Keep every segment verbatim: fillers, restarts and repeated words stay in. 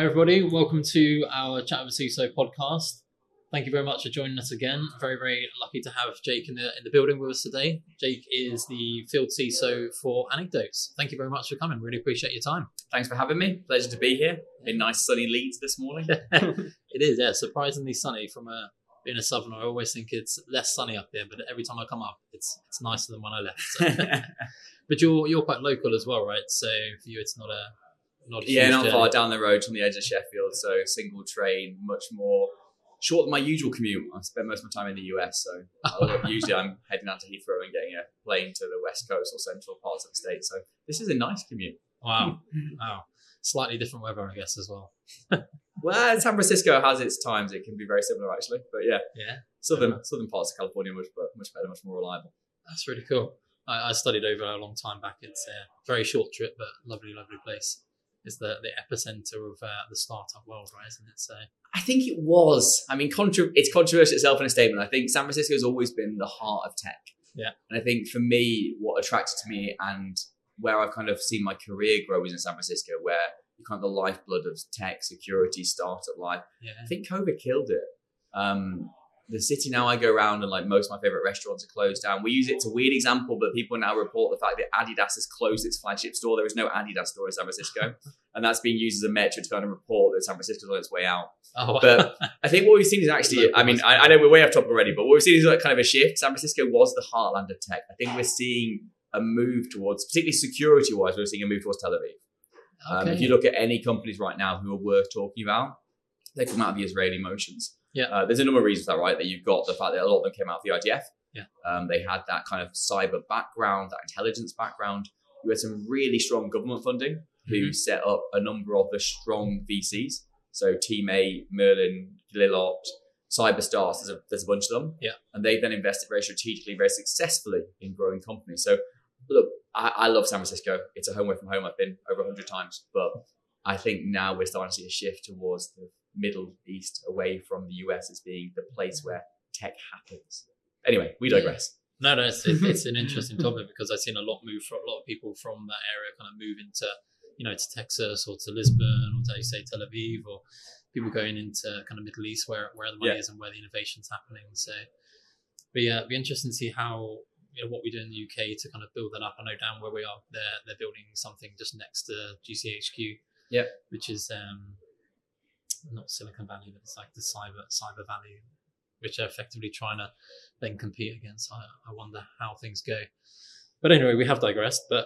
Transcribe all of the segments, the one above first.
Hi everybody, welcome to our Chat with C I S O podcast. Thank you very much for joining us again. Very, very lucky to have Jake in the in the building with us today. Jake is the field C I S O for Anecdotes. Thank you very much for coming. Really appreciate your time. Thanks for having me. Pleasure to be here in nice sunny Leeds this morning. It is, yeah, surprisingly sunny from a, being a southerner. I always think it's less sunny up there, but every time I come up, it's it's nicer than when I left. So. But you're you're quite local as well, right? So for you, it's not a not a yeah, not journey. far down the road from the edge of Sheffield. So single train, much more short than my usual commute. I spend most of my time in the U S, so I'll, usually I'm heading out to Heathrow and getting a plane to the west coast or central parts of the state. So this is a nice commute. Wow, wow, slightly different weather, I guess, as well. Well, San Francisco has its times. It can be very similar, actually. But yeah, yeah, southern yeah. southern parts of California much much better, much more reliable. That's really cool. I, I studied over a long time back. It's a very short trip, but lovely, lovely place. It's the, the epicenter of uh, the startup world, right? Isn't it? So I think it was. I mean, contra- it's controversial itself in a statement. I think San Francisco has always been the heart of tech. Yeah. And I think for me, what attracted to me and where I've kind of seen my career grow is in San Francisco, where you kind of the lifeblood of tech, security, startup life. Yeah. I think COVID killed it. Um, the city now I go around and like most of my favorite restaurants are closed down. We use it, it's a weird example, but people now report the fact that Adidas has closed its flagship store. There is no Adidas store in San Francisco. And that's being used as a metric to kind of report that San Francisco's on its way out. Oh, wow. But I think what we've seen is actually, I mean, I, I know we're way off topic already, but what we've seen is like kind of a shift. San Francisco was the heartland of tech. I think we're seeing a move towards, particularly security-wise, we're seeing a move towards Tel Aviv. Okay. Um, if you look at any companies right now who are worth talking about, they come out of the Israeli motions. Yeah. Uh, there's a number of reasons for that, right? That you've got the fact that a lot of them came out of the I D F. Yeah. Um, they had that kind of cyber background, that intelligence background. You had some really strong government funding who Mm-hmm. set up a number of the strong V Cs. So Team A, Merlin, Lilot, Cyberstars, there's a, there's a bunch of them. Yeah. And they've then invested very strategically, very successfully in growing companies. So look, I, I love San Francisco. It's a home away from home. I've been over a hundred times, but I think now we're starting to see a shift towards the Middle East, away from the U S as being the place where tech happens. Anyway, we digress. No, no, it's, it's an interesting topic because I've seen a lot move for a lot of people from that area kind of move into, you know, to Texas or to Lisbon or to say Tel Aviv, or people going into kind of Middle East where where the money Yeah. is and where the innovation's happening. So, but yeah, it'd be interesting to see how, you know, what we do in the U K to kind of build that up. I know down where we are, they're they're building something just next to G C H Q, Yeah. which is um, not Silicon Valley, but it's like the cyber cyber valley, which are effectively trying to then compete against. I, I wonder how things go. But anyway, we have digressed, but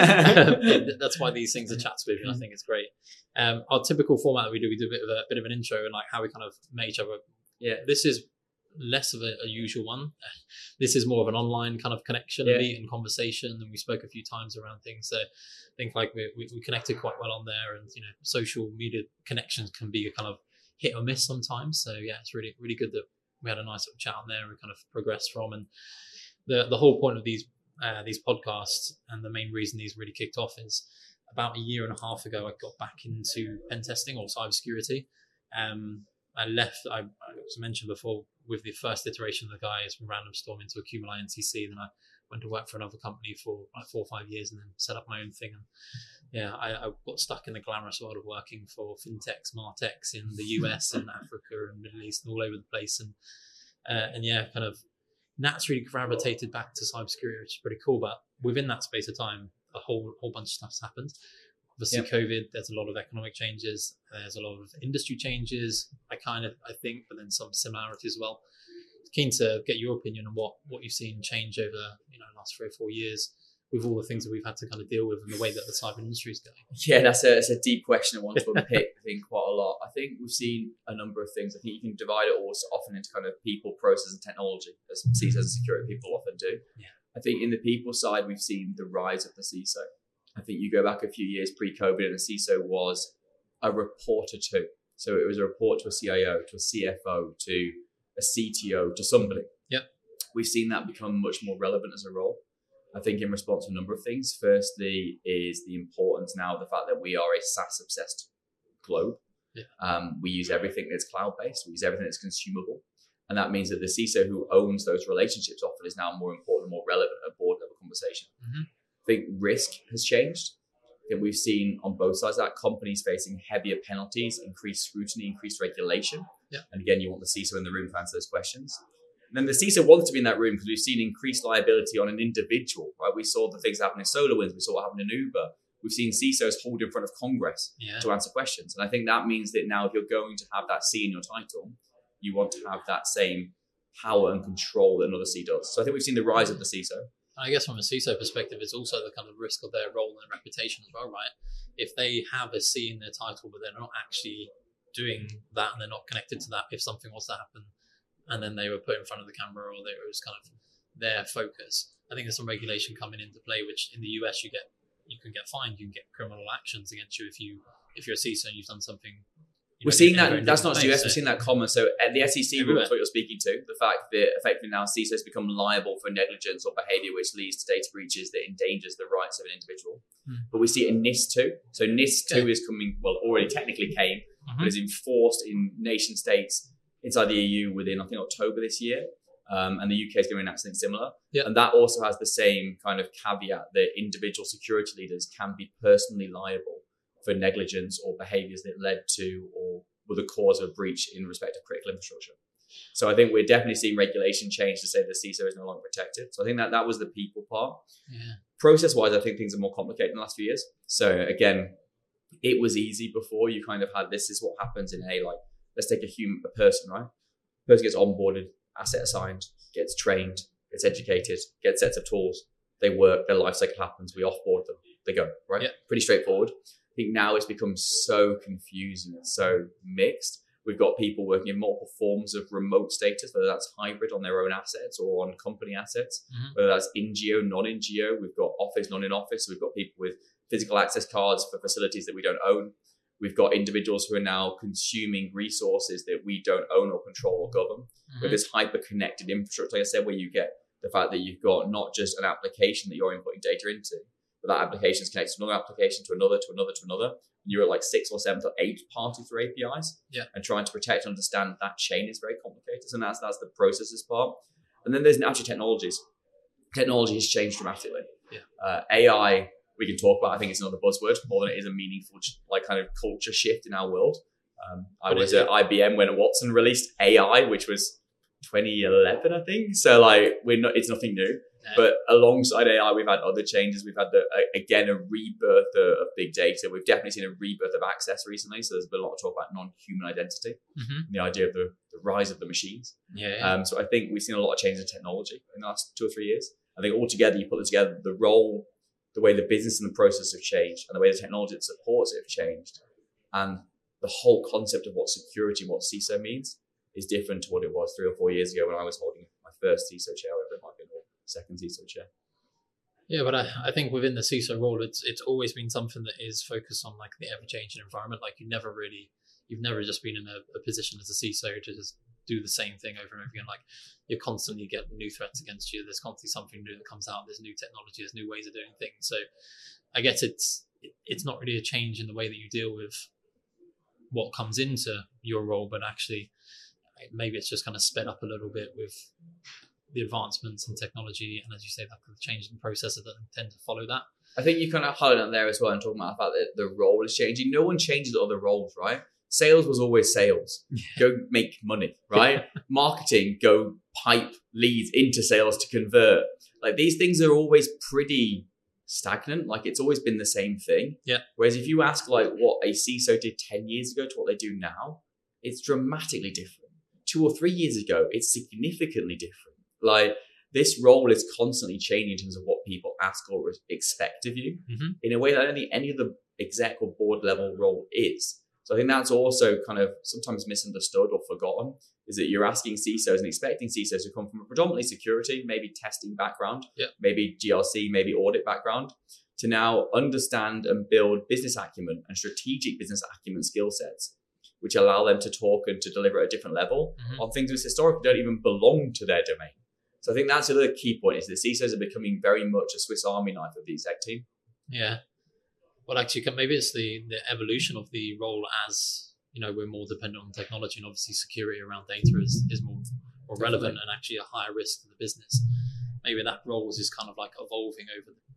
that's why these things are chats with, and I think it's great. Um, our typical format that we do, we do a bit of a bit of an intro and like how we kind of met each other. Yeah. This is less of a, a usual one. This is more of an online kind of connection, Yeah. meet and conversation, and we spoke a few times around things. So I think like we, we, we connected quite well on there, and you know, social media connections can be a kind of hit or miss sometimes. So yeah, it's really really good that we had a nice little chat on there and we kind of progressed from. And the the whole point of these uh, these podcasts, and the main reason these really kicked off, is about a year and a half ago I got back into pen testing or cybersecurity. Um, I left, I, I was mentioned before, with the first iteration of the guys from Random Storm into Accumuli N C C. Then I went to work for another company for like four or five years and then set up my own thing. And yeah, I, I got stuck in the glamorous world of working for fintechs, martechs in the U S and Africa and Middle East and all over the place. And uh, and yeah, kind of naturally gravitated back to cybersecurity, which is pretty cool. But within that space of time, a whole whole bunch of stuff's happened. Obviously, Yep. COVID, there's a lot of economic changes. There's a lot of industry changes, I kind of, I think, but then some similarities as well. Keen to get your opinion on what, what you've seen change over, you know, the last three or four years with all the things that we've had to kind of deal with and the way that the cyber industry is going. Yeah, that's a, that's a deep question I want to unpick, I think, quite a lot. I think we've seen a number of things. I think you can divide it also often into kind of people, process, and technology, as C I S Os and security people often do. Yeah. I think in the people side, we've seen the rise of the C I S O. I think you go back a few years pre-COVID and the C I S O was a reporter too. So it was a report to a C I O, to a C F O, to a C T O, to somebody. Yep. We've seen that become much more relevant as a role. I think in response to a number of things. Firstly is the importance now of the fact that we are a SaaS-obsessed globe. Yeah. Um, we use everything that's cloud-based. We use everything that's consumable. And that means that the C I S O who owns those relationships often is now more important and more relevant at board level conversation. Mm-hmm. I think risk has changed. I think we've seen on both sides of that companies facing heavier penalties, increased scrutiny, increased regulation. Yeah. And again, you want the C I S O in the room to answer those questions. And then the C I S O wants to be in that room because we've seen increased liability on an individual, right? We saw the things happen in SolarWinds, we saw what happened in Uber. We've seen C I S Os hold in front of Congress yeah. to answer questions. And I think that means that now if you're going to have that C in your title, you want to have that same power and control that another C does. So I think we've seen the rise of the C I S O. I guess from a C I S O perspective, it's also the kind of risk of their role and reputation as well, right? If they have a C in their title, but they're not actually doing that and they're not connected to that, if something was to happen and then they were put in front of the camera or it was kind of their focus, I think there's some regulation coming into play, which in the U S you get, you can get fined, you can get criminal actions against you if you, if you're a C I S O and you've done something. We're seeing that, that's not just the U S, we're seeing that common. So at the S E C rules, what you're speaking to, the fact that effectively now C I S Os become liable for negligence or behaviour which leads to data breaches that endangers the rights of an individual. Hmm. But we see it in NIS two. So NIS two yeah. is coming, well, already technically came, mm-hmm. but is enforced in nation states inside the E U within, I think, October this year. Um, and the U K is going to enact something similar. Yep. And that also has the same kind of caveat that individual security leaders can be personally liable for negligence or behaviours that led to or were the cause of a breach in respect of critical infrastructure. So I think we're definitely seeing regulation change to say the C I S O is no longer protected. So I think that that was the people part. Yeah. Process-wise, I think things are more complicated in the last few years. So again, it was easy before. You kind of had, this is what happens in a, like, let's take a human, a person, right? Person gets onboarded, asset assigned, gets trained, gets educated, gets sets of tools. They work, their life cycle happens, we offboard them, they go, right? Yeah. Pretty straightforward. I think now it's become so confusing and so mixed. We've got people working in multiple forms of remote status, whether that's hybrid on their own assets or on company assets, mm-hmm. whether that's in geo, non-in geo. We've got office, non-in office. So we've got people with physical access cards for facilities that we don't own. We've got individuals who are now consuming resources that we don't own or control or govern. Mm-hmm. With this hyper-connected infrastructure, like I said, where you get the fact that you've got not just an application that you're inputting data into, but that application is connected to another application, to another, to another, to another. You're at like six or seven or eight parties through A P Is. Yeah. And trying to protect and understand that chain is very complicated. And that's that's the processes part. And then there's actually technologies. Technology has changed dramatically. Yeah. Uh, A I, we can talk about. I think it's another buzzword more than it is a meaningful, like, kind of culture shift in our world. Um, I was at I B M when Watson released A I, which was twenty eleven, I think. So like, we're not. It's nothing new. No. But alongside A I, we've had other changes. We've had, the uh, again, a rebirth of, of big data. We've definitely seen a rebirth of access recently. So there's been a lot of talk about non-human identity, mm-hmm. and the idea of the, the rise of the machines. Yeah, yeah. Um, so I think we've seen a lot of change in technology in the last two or three years. I think altogether, you put it together, the role, the way the business and the process have changed, and the way the technology that supports it have changed, and the whole concept of what security, what C I S O means, is different to what it was three or four years ago when I was holding my first C I S O chair, whatever it might be, or second C I S O chair. Yeah, but I, I think within the C I S O role, it's it's always been something that is focused on like the ever-changing environment. Like you never really, you've never just been in a, a position as a C I S O to just do the same thing over and over again. Like you constantly get new threats against you. There's constantly something new that comes out. There's new technology. There's new ways of doing things. So I guess it's it's not really a change in the way that you deal with what comes into your role, but actually maybe it's just kind of sped up a little bit with the advancements in technology, and as you say, that kind of change in processes that tend to follow that. I think you kind of highlight on there as well and talking about the fact that the role is changing. No one changes other roles, right? Sales was always sales. Yeah. Go make money, right? Marketing, go pipe leads into sales to convert. Like these things are always pretty stagnant. Like it's always been the same thing. Yeah. Whereas if you ask like what a C I S O did ten years ago to what they do now, it's dramatically different. Two or three years ago, it's significantly different. Like this role is constantly changing in terms of what people ask or expect of you, mm-hmm. in a way that I don't think any other exec or board level role is. So I think that's also kind of sometimes misunderstood or forgotten, is that you're asking C I S Os and expecting C I S Os to come from a predominantly security, maybe testing background, yeah. maybe G R C, maybe audit background, to now understand and build business acumen and strategic business acumen skill sets, which allow them to talk and to deliver at a different level mm-hmm. on things which historically don't even belong to their domain. So I think that's another key point, is that C I S Os are becoming very much a Swiss Army knife of the exec team. Yeah. Well, actually, maybe it's the, the evolution of the role as, you know, we're more dependent on technology, and obviously security around data is, is more, more relevant and actually a higher risk to the business. Maybe that role is kind of like evolving over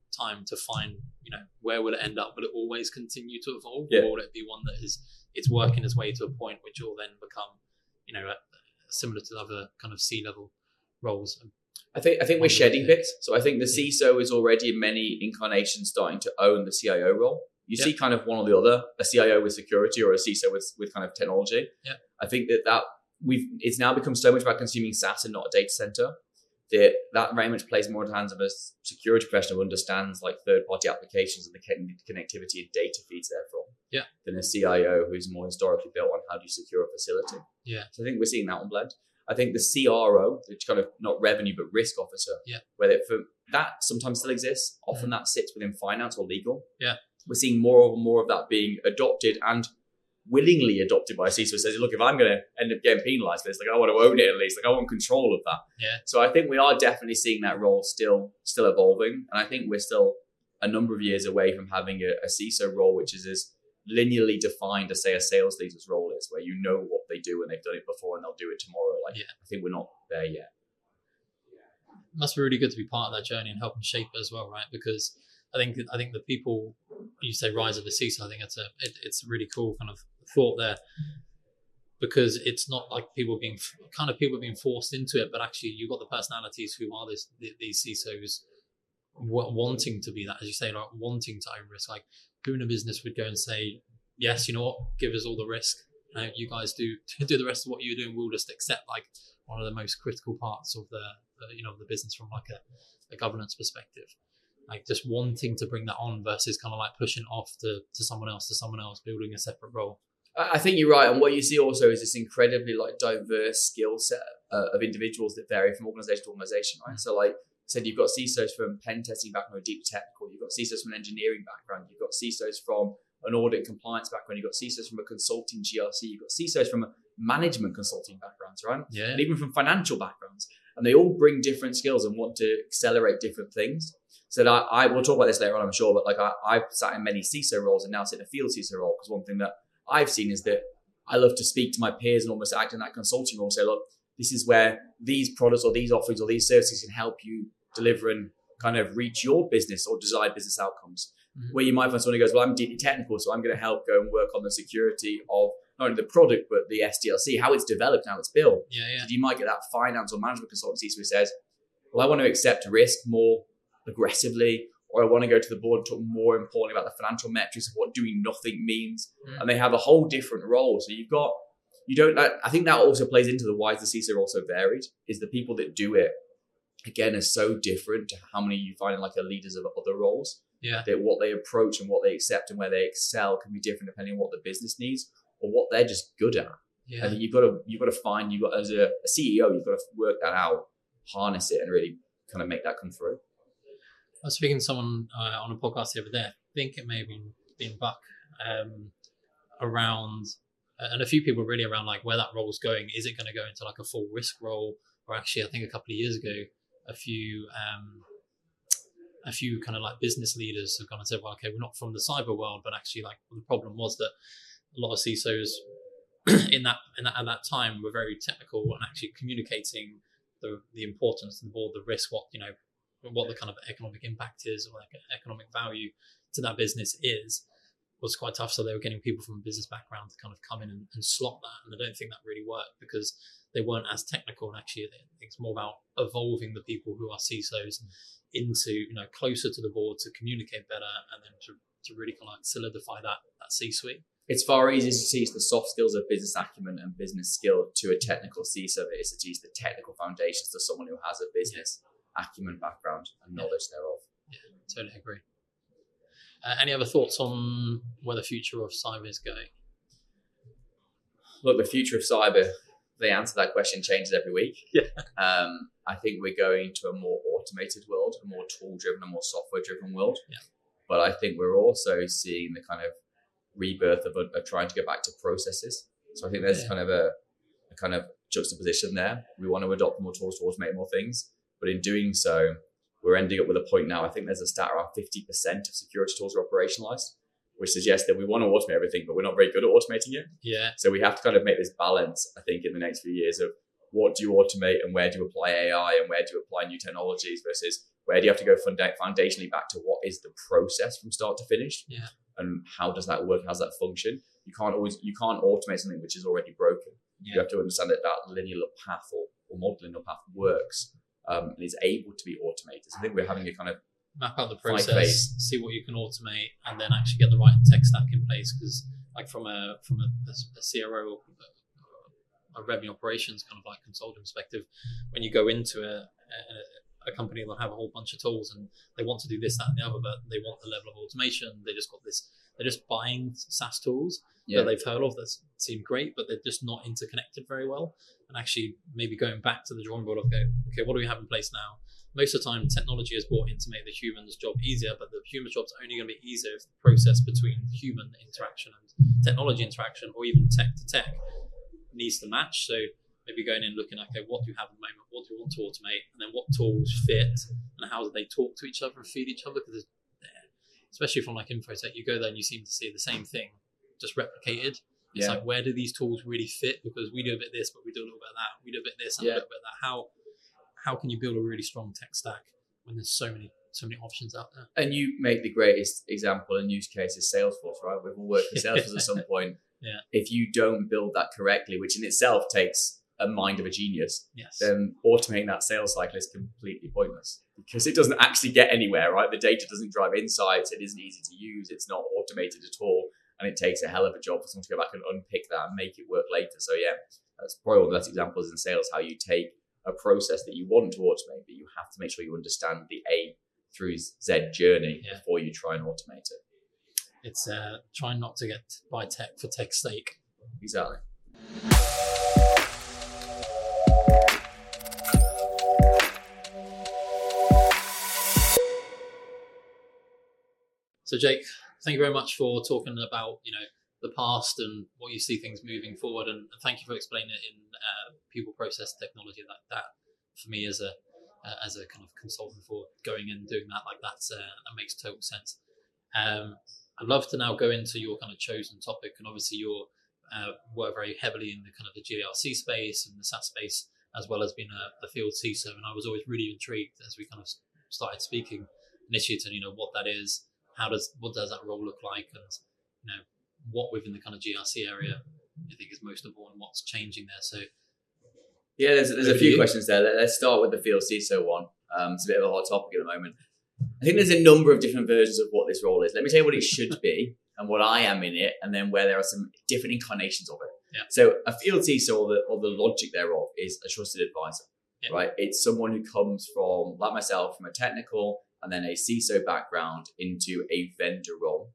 time to find, you know, where will it end up? Will it always continue to evolve, Yeah. or will it be one that is it's working its way to a point which will then become, you know, similar to other kind of C-level roles? I think I think we're shedding bits. So I think the C I S O is already in many incarnations starting to own the C I O role. You Yeah. see kind of one or the other, a C I O with security or a C I S O with, with kind of technology. Yeah. I think that, that we've it's now become so much about consuming SaaS and not a data center that that very much plays more in the hands of a security professional who understands like third-party applications and the connectivity and data feeds therefrom. Yeah. Than a C I O who's more historically built on how do you secure a facility. Yeah. So I think we're seeing that one blend. I think the C R O, which kind of not revenue but risk officer, yeah, where it, for that sometimes still exists. Often that sits within finance or legal. Yeah, we're seeing more and more of that being adopted and willingly adopted by a C I S O. Who says, look, if I'm going to end up getting penalised for this, like I want to own it at least. Like I want control of that. Yeah. So I think we are definitely seeing that role still still evolving, and I think we're still a number of years away from having a, a C I S O role which is as linearly defined as say a sales leader's role is, where you know what they do and they've done it before and they'll do it tomorrow. Like yeah. I think we're not there yet. It must be really good to be part of that journey and help them shape it as well, right? Because I think I think the people you say rise of the C I S O, I think it's a it, it's a really cool kind of thought there, because it's not like people being kind of people being forced into it, but actually you've got the personalities who are this these C I S Os wanting to be that, as you say, like wanting to own risk. Like who in a business would go and say, yes, you know what, give us all the risk, you know, you guys do do the rest of what you're doing, we'll just accept like one of the most critical parts of the, the you know the business from like a, a governance perspective. Like just wanting to bring that on versus kind of like pushing it off to, to someone else, to someone else, building a separate role. I think you're right. And what you see also is this incredibly like diverse skill set uh, of individuals that vary from organization to organization, right? Mm-hmm. So like I said, you've got C I S Os from pen testing background, deep technical. You've got C I S Os from an engineering background. You've got C I S Os from an audit and compliance background. You've got C I S Os from a consulting G R C. You've got C I S Os from a management consulting backgrounds, right? Yeah. And even from financial backgrounds. And they all bring different skills and want to accelerate different things. So that I, I will talk about this later on, I'm sure, but like I, I've sat in many C I S O roles and now sit in a field C I S O role, because one thing that I've seen is that I love to speak to my peers and almost act in that consulting role, say, look, this is where these products or these offerings or these services can help you deliver and kind of reach your business or desired business outcomes. Mm-hmm. Where you might find someone who goes, well, I'm deeply technical, so I'm going to help go and work on the security of not only the product, but the S D L C, how it's developed, how it's built. Yeah, yeah. So you might get that finance or management consultancy who says, well, I want to accept risk more aggressively, or I want to go to the board and talk more importantly about the financial metrics of what doing nothing means. Mm. And they have a whole different role. So you've got, you don't, I think that also plays into the why the C I S O are also varied, is the people that do it, again, are so different to how many you find in like a leaders of other roles. Yeah. That what they approach and what they accept and where they excel can be different depending on what the business needs or what they're just good at. Yeah. I think you've got to, you've got to find, you've got as a, a C E O, you've got to work that out, harness it and really kind of make that come through. I was speaking to someone uh, on a podcast the other day, I think it may have been, been Buck, um, around, uh, and a few people really around like where that role is going. Is it going to go into like a full risk role? Or actually, I think a couple of years ago, a few um, a few kind of like business leaders have gone and said, well, okay, we're not from the cyber world, but actually like the problem was that a lot of C I S Os in that, in that at that time were very technical and actually communicating the the importance to the board, the risk, what, you know, what the kind of economic impact is or like economic value to that business is, was quite tough. So they were getting people from a business background to kind of come in and, and slot that. And I don't think that really worked because they weren't as technical. And actually it's more about evolving the people who are C I S Os into, you know, closer to the board to communicate better and then to, to really kind of like solidify that, that C-suite. It's far easier to teach the soft skills of business acumen and business skill to a technical C I S O than it is to teach the technical foundations to someone who has a business acumen background and knowledge yeah. thereof. Yeah, totally agree. Uh, any other thoughts on where the future of cyber is going? Look, the future of cyber, the answer to that question changes every week. Yeah. Um, I think we're going to a more automated world, a more tool-driven, a more software-driven world. Yeah. But I think we're also seeing the kind of rebirth of, of trying to get back to processes. So I think there's yeah. kind of a, a kind of juxtaposition there. We want to adopt more tools to automate more things. But in doing so, we're ending up with a point now. I think there's a stat around fifty percent of security tools are operationalized, which suggests that we want to automate everything, but we're not very good at automating it. Yeah. So we have to kind of make this balance, I think, in the next few years of what do you automate and where do you apply A I and where do you apply new technologies versus Where do you have to go funda- foundationally back to what is the process from start to finish? Yeah. And how does that work? How does that function? You can't always, you can't automate something which is already broken. Yeah. You have to understand that that linear path or, or model linear path works um, and is able to be automated. So I think we're having a kind of map out the Five process, phase. see what you can automate, and then actually get the right tech stack in place. Because, like from a from a, a C R O, a revenue operations kind of like consulting perspective, when you go into a, a, a company, they'll have a whole bunch of tools, and they want to do this, that, and the other, but they want the level of automation. They just got this. They're just buying SaaS tools yeah. that they've heard of that seem great, but they're just not interconnected very well. And actually, maybe going back to the drawing board of go, okay, what do we have in place now? Most of the time, technology is brought in to make the human's job easier, but the human's job's only going to be easier if the process between human interaction and technology interaction, or even tech to tech, needs to match. So maybe going in looking at, okay, what do you have at the moment? What do you want to automate? And then what tools fit? And how do they talk to each other and feed each other? Because especially from like Infotech, you go there and you seem to see the same thing, just replicated. It's Yeah. like, where do these tools really fit? Because we do a bit of this, but we do a little bit of that. We do a bit of this and Yeah. a little bit of that. How how can you build a really strong tech stack when there's so many so many options out there? And you make the greatest example and use case is Salesforce, right? We've all worked with Salesforce at some point. Yeah. If you don't build that correctly, which in itself takes a mind of a genius, Yes. then automating that sales cycle is completely pointless because it doesn't actually get anywhere, right? The data doesn't drive insights. It isn't easy to use. It's not automated at all. And it takes a hell of a job for someone to go back and unpick that and make it work later. So yeah, that's probably one of the best examples in sales, how you take a process that you want to automate, but you have to make sure you understand the A through Z journey Yeah. before you try and automate it. It's uh, trying not to get buy tech for tech's sake. Exactly. So Jake, thank you very much for talking about, you know, the past and what you see things moving forward, and, and thank you for explaining it in uh, people, process, technology. That that for me as a uh, as a kind of consultant for going and doing that like that's uh, that makes total sense. Um, I'd love to now go into your kind of chosen topic, and obviously you uh, work very heavily in the kind of the G R C space and the SaaS space, as well as being a, a field C I S O. And I was always really intrigued as we kind of started speaking initially to, you know, what that is, how does what does that role look like, and you know what within the kind of G R C area you think is most important, what's changing there. So yeah, there's there's a Over to few you. questions there. Let- Let's start with the field C I S O one. Um, it's a bit of a hot topic at the moment. I think there's a number of different versions of what this role is. Let me tell you what it should be and what I am in it, and then where there are some different incarnations of it. Yeah. So a field C I S O, or the, or the logic thereof, is a trusted advisor, Yeah. right? It's someone who comes from, like myself, from a technical and then a C I S O background into a vendor role,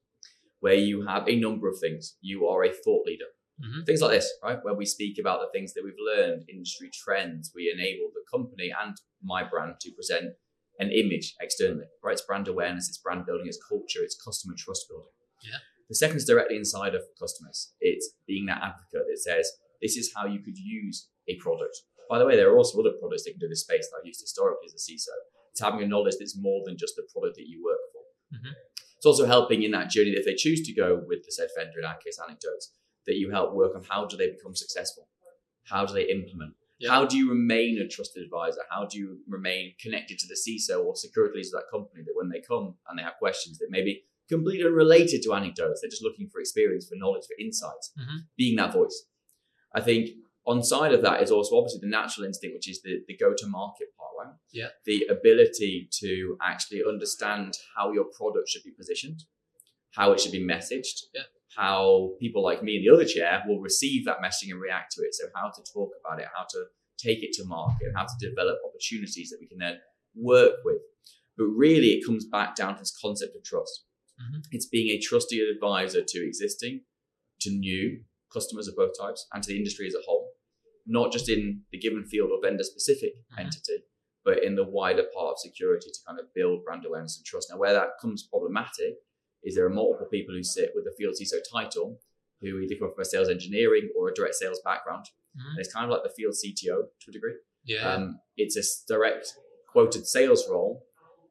where you have a number of things. You are a thought leader. Mhm. Things like this, right? Where we speak about the things that we've learned, industry trends. We enable the company and my brand to present an image externally, right? It's brand awareness, it's brand building, it's culture, it's customer trust building. Yeah. The second is directly inside of customers. It's being that advocate that says, this is how you could use a product. By the way, there are also other products that can do this space that I've used historically as a C I S O. It's having a knowledge that's more than just the product that you work for. Mhm. It's also helping in that journey that if they choose to go with the said vendor, in our case, Anecdotes, that you help work on how do they become successful? How do they implement? Yeah. How do you remain a trusted advisor? How do you remain connected to the C I S O or security leads of that company, that when they come and they have questions that may be completely unrelated to Anecdotes, they're just looking for experience, for knowledge, for insights, Mhm. being that voice. I think on side of that is also obviously the natural instinct, which is the, the go-to-market part, right? Yeah. The ability to actually understand how your product should be positioned, how it should be messaged, Yeah. how people like me in the other chair will receive that messaging and react to it. So how to talk about it, how to take it to market, how to develop opportunities that we can then work with. But really it comes back down to this concept of trust. Mhm. It's being a trusted advisor to existing, to new customers of both types, and to the industry as a whole, not just in the given field or vendor specific Mhm. entity, but in the wider part of security to kind of build brand awareness and trust. Now, where that becomes problematic is there are multiple people who sit with the field C I S O title who either come from a sales engineering or a direct sales background. Mhm. And it's kind of like the field C T O to a degree. Yeah. Um, it's a s- direct quoted sales role,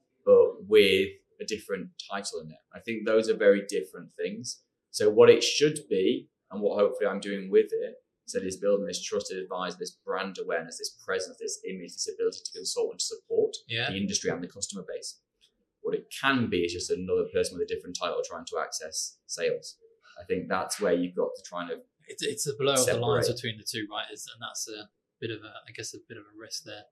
but with a different title in it. I think those are very different things. So what it should be, and what hopefully I'm doing with it, So it's building this trusted advisor, this brand awareness, this presence, this image, this ability to consult and to support Yeah. the industry and the customer base. What it can be is just another person with a different title trying to access sales. I think that's where you've got to try and It's it's a blur of the separate. lines between the two, right? It's, and that's a bit of a, I guess, a bit of a risk there.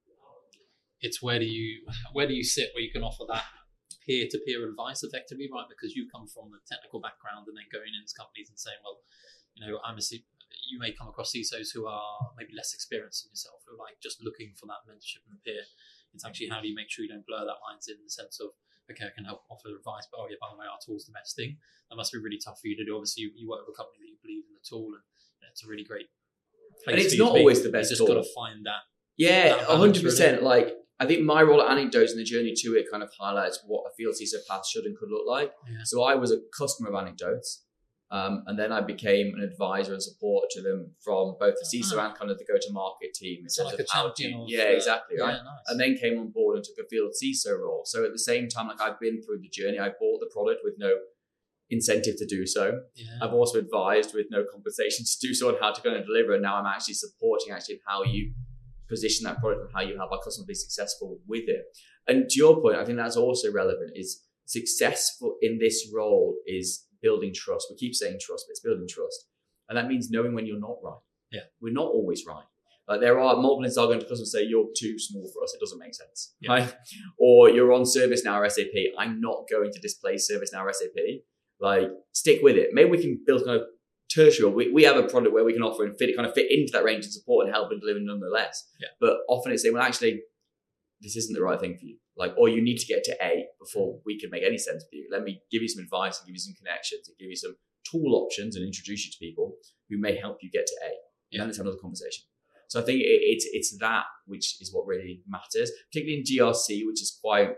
It's where do you where do you sit where you can offer that peer-to-peer advice effectively, right? Because you come from a technical background and then going into companies and saying, well, you know, I'm a C- you may come across C I S Os who are maybe less experienced than yourself, who are like just looking for that mentorship and peer. It's actually how do you make sure you don't blur that lines in the sense of, okay, I can help offer advice, but oh yeah, by the way, our tool's the best thing. That must be really tough for you to do. Obviously, you, you work with a company that you believe in the tool, and you know, it's a really great place. And it's for you not to be. always the best You just tool. got to find that. Yeah, that one balance, hundred percent. really. Like, I think my role at Anecdotes and the journey to it kind of highlights what a field C I S O path should and could look like. Yeah. So I was a customer of Anecdotes, um, and then I became an advisor and support to them from both the C I S O Ah. and kind of the go-to-market team. in So terms like a of how champion to- of, Yeah, uh, exactly, right? Yeah, nice. And then came on board and took a field C I S O role. So at the same time, like I've been through the journey, I bought the product with no incentive to do so. yeah. I've also advised with no compensation to do so and how to go and deliver. And now I'm actually supporting actually how you position that product and how you help our customers be successful with it. And to your point, I think that's also relevant is successful in this role is building trust. We keep saying trust, but it's building trust. And that means knowing when you're not right. Yeah. We're not always right. Like there are multiple instances I'll go into customers and say, you're too small for us. It doesn't make sense. Yeah. Right? Or you're on ServiceNow or S A P. I'm not going to displace ServiceNow or S A P. Like stick with it. Maybe we can build kind of tertiary. We, we have a product where we can offer and fit it kind of fit into that range and support and help and deliver nonetheless. Yeah. But often it's saying, well, actually, this isn't the right thing for you. Like, or you need to get to A before we can make any sense for you. Let me give you some advice and give you some connections and give you some tool options and introduce you to people who may help you get to A. Yeah. And then let's have another conversation. So I think it, it's it's that which is what really matters, particularly in G R C, which is quite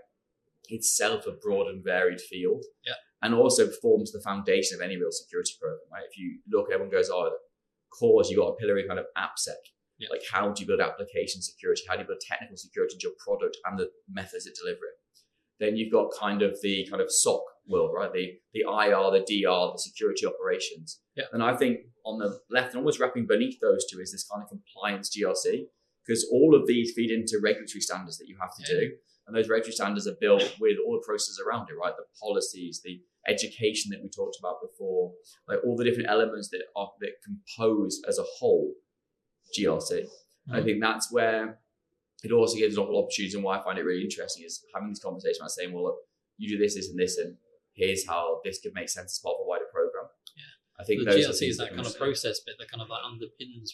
itself a broad and varied field. Yeah. And also forms the foundation of any real security program, right? If you look, everyone goes, oh, cores, you got a pillar of kind of AppSec. Yeah. Like how do you build application security? How do you build technical security into your product and the methods of delivery? Then you've got kind of the kind of S O C world, right? The the I R, the D R, the security operations. Yeah. And I think on the left and almost wrapping beneath those two is this kind of compliance G R C, because all of these feed into regulatory standards that you have to Yeah. do. And those regulatory standards are built with all the processes around it, right? The policies, the education that we talked about before, like all the different elements that are that compose as a whole G R C. Mm-hmm. And I think that's where it also gives an opportunities, and why I find it really interesting is having this conversation about saying, well, look, you do this, this, and this, and here's how this could make sense as part of a wider program. Yeah. I think The those G are R C things is that kind of understand. process bit that kind of like underpins,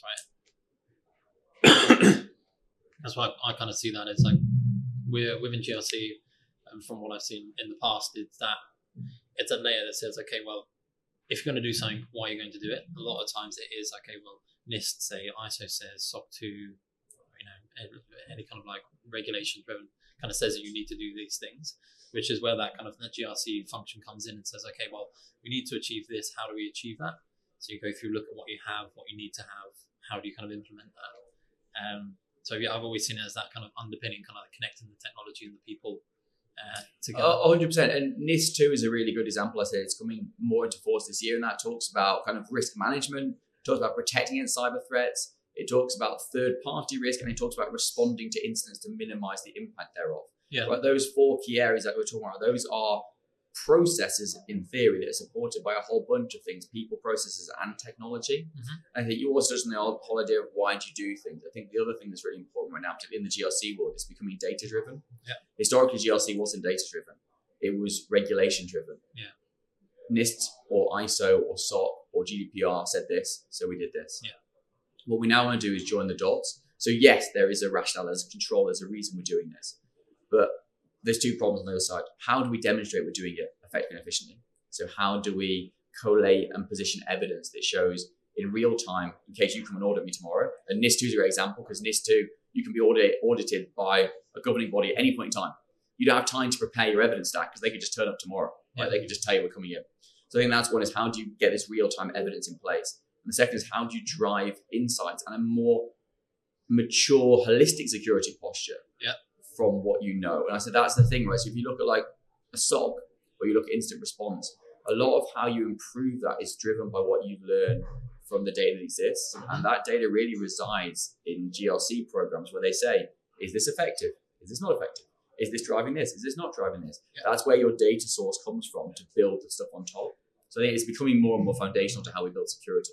right? That's why I, I kind of see that as like we're within G R C, and from what I've seen in the past, it's that it's a layer that says, okay, well, if you're going to do something, why are you going to do it? A lot of times it is, okay, well, NIST say, I S O says, S O C two, you know, any kind of like regulation driven kind of says that you need to do these things, which is where that kind of that G R C function comes in and says, okay, well, we need to achieve this. How do we achieve that? So you go through, look at what you have, what you need to have. How do you kind of implement that? Um, so yeah, I've always seen it as that kind of underpinning, kind of like connecting the technology and the people uh, together. Oh, one hundred percent. And NIST two is a really good example. I said it's coming more into force this year, and that talks about kind of risk management, talks about protecting against cyber threats. It talks about third-party risk, and it talks about responding to incidents to minimize the impact thereof. Yeah. Right, those four key areas that we're talking about, those are processes in theory that are supported by a whole bunch of things, people, processes, and technology. Mhm. I think you also touched on the whole idea of why do you do things. I think the other thing that's really important right now, particularly in the G R C world, is becoming data-driven. Yeah. Historically, G R C wasn't data-driven. It was regulation-driven. Yeah. NIST or I S O or S O C or G D P R said this, so we did this. Yeah. What we now want to do is join the dots. So yes, there is a rationale, there's a control, there's a reason we're doing this. But there's two problems on the other side. How do we demonstrate we're doing it effectively and efficiently? So how do we collate and position evidence that shows in real time, in case you come and audit me tomorrow? And NIST two is a great example, because NIST two, you can be audit, audited by a governing body at any point in time. You don't have time to prepare your evidence stack because they could just turn up tomorrow. Right? Yeah. They could just tell you we're coming in. So I think that's one, is how do you get this real-time evidence in place? And the second is how do you drive insights and a more mature, holistic security posture Yeah. from what you know? And I said that's the thing, right? So if you look at like a S O C or you look at incident response, a lot of how you improve that is driven by what you learn from the data that exists. And that data really resides in G R C programs where they say, is this effective? Is this not effective? Is this driving this? Is this not driving this? Yeah. That's where your data source comes from to build the stuff on top. So I think it's becoming more and more foundational to how we build security.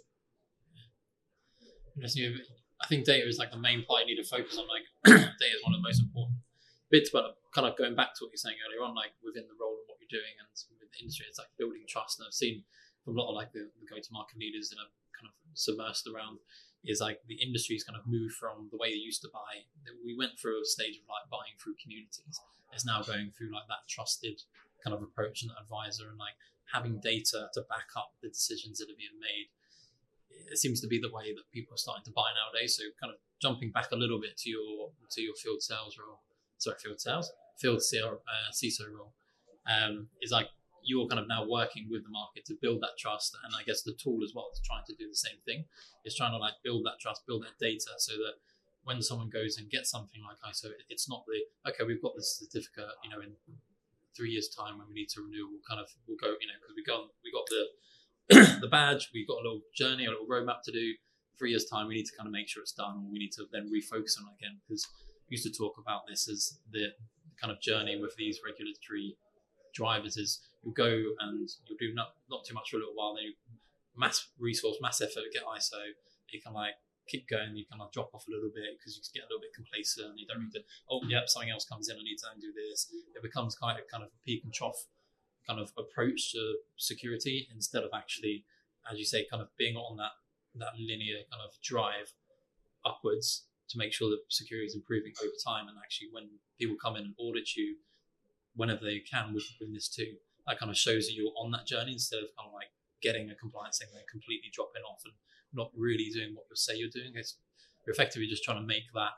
Interesting. I think data is like the main part you need to focus on. Like data is one of the most important bits, but kind of going back to what you're saying earlier on, like within the role of what you're doing and with the industry, it's like building trust. And I've seen from a lot of like the, the go-to-market leaders that are kind of submersed around is like the industry's kind of moved from the way they used to buy. We went through a stage of like buying through communities. It's now going through like that trusted kind of approach and advisor and like having data to back up the decisions that are being made. It seems to be the way that people are starting to buy nowadays. So kind of jumping back a little bit to your to your field sales role, sorry, field sales, field C R, uh, C I S O role, um, is like you're kind of now working with the market to build that trust. And I guess the tool as well is trying to do the same thing. It's trying to like build that trust, build that data so that when someone goes and gets something like I S O, it's not the, okay, we've got this certificate, you know, in three years time when we need to renew, we'll kind of, we'll go, you know, because we got, we got the, the badge, we've got a little journey, a little roadmap to do. Three years time, we need to kind of make sure it's done, or we need to then refocus on it again, because we used to talk about this as the kind of journey with these regulatory drivers is you'll go and you'll do not, not too much for a little while, then you mass resource, mass effort, get I S O, you can like keep going, you can like drop off a little bit because you just get a little bit complacent, you don't need to, oh yep, something else comes in, I need to do this. It becomes quite a kind of peak and trough kind of approach to security instead of actually, as you say, kind of being on that that linear kind of drive upwards to make sure that security is improving over time. And actually when people come in and audit you whenever they can within this too, that kind of shows that you're on that journey instead of kind of like getting a compliance thing and completely dropping off and not really doing what you say you're doing. It's, you're effectively just trying to make that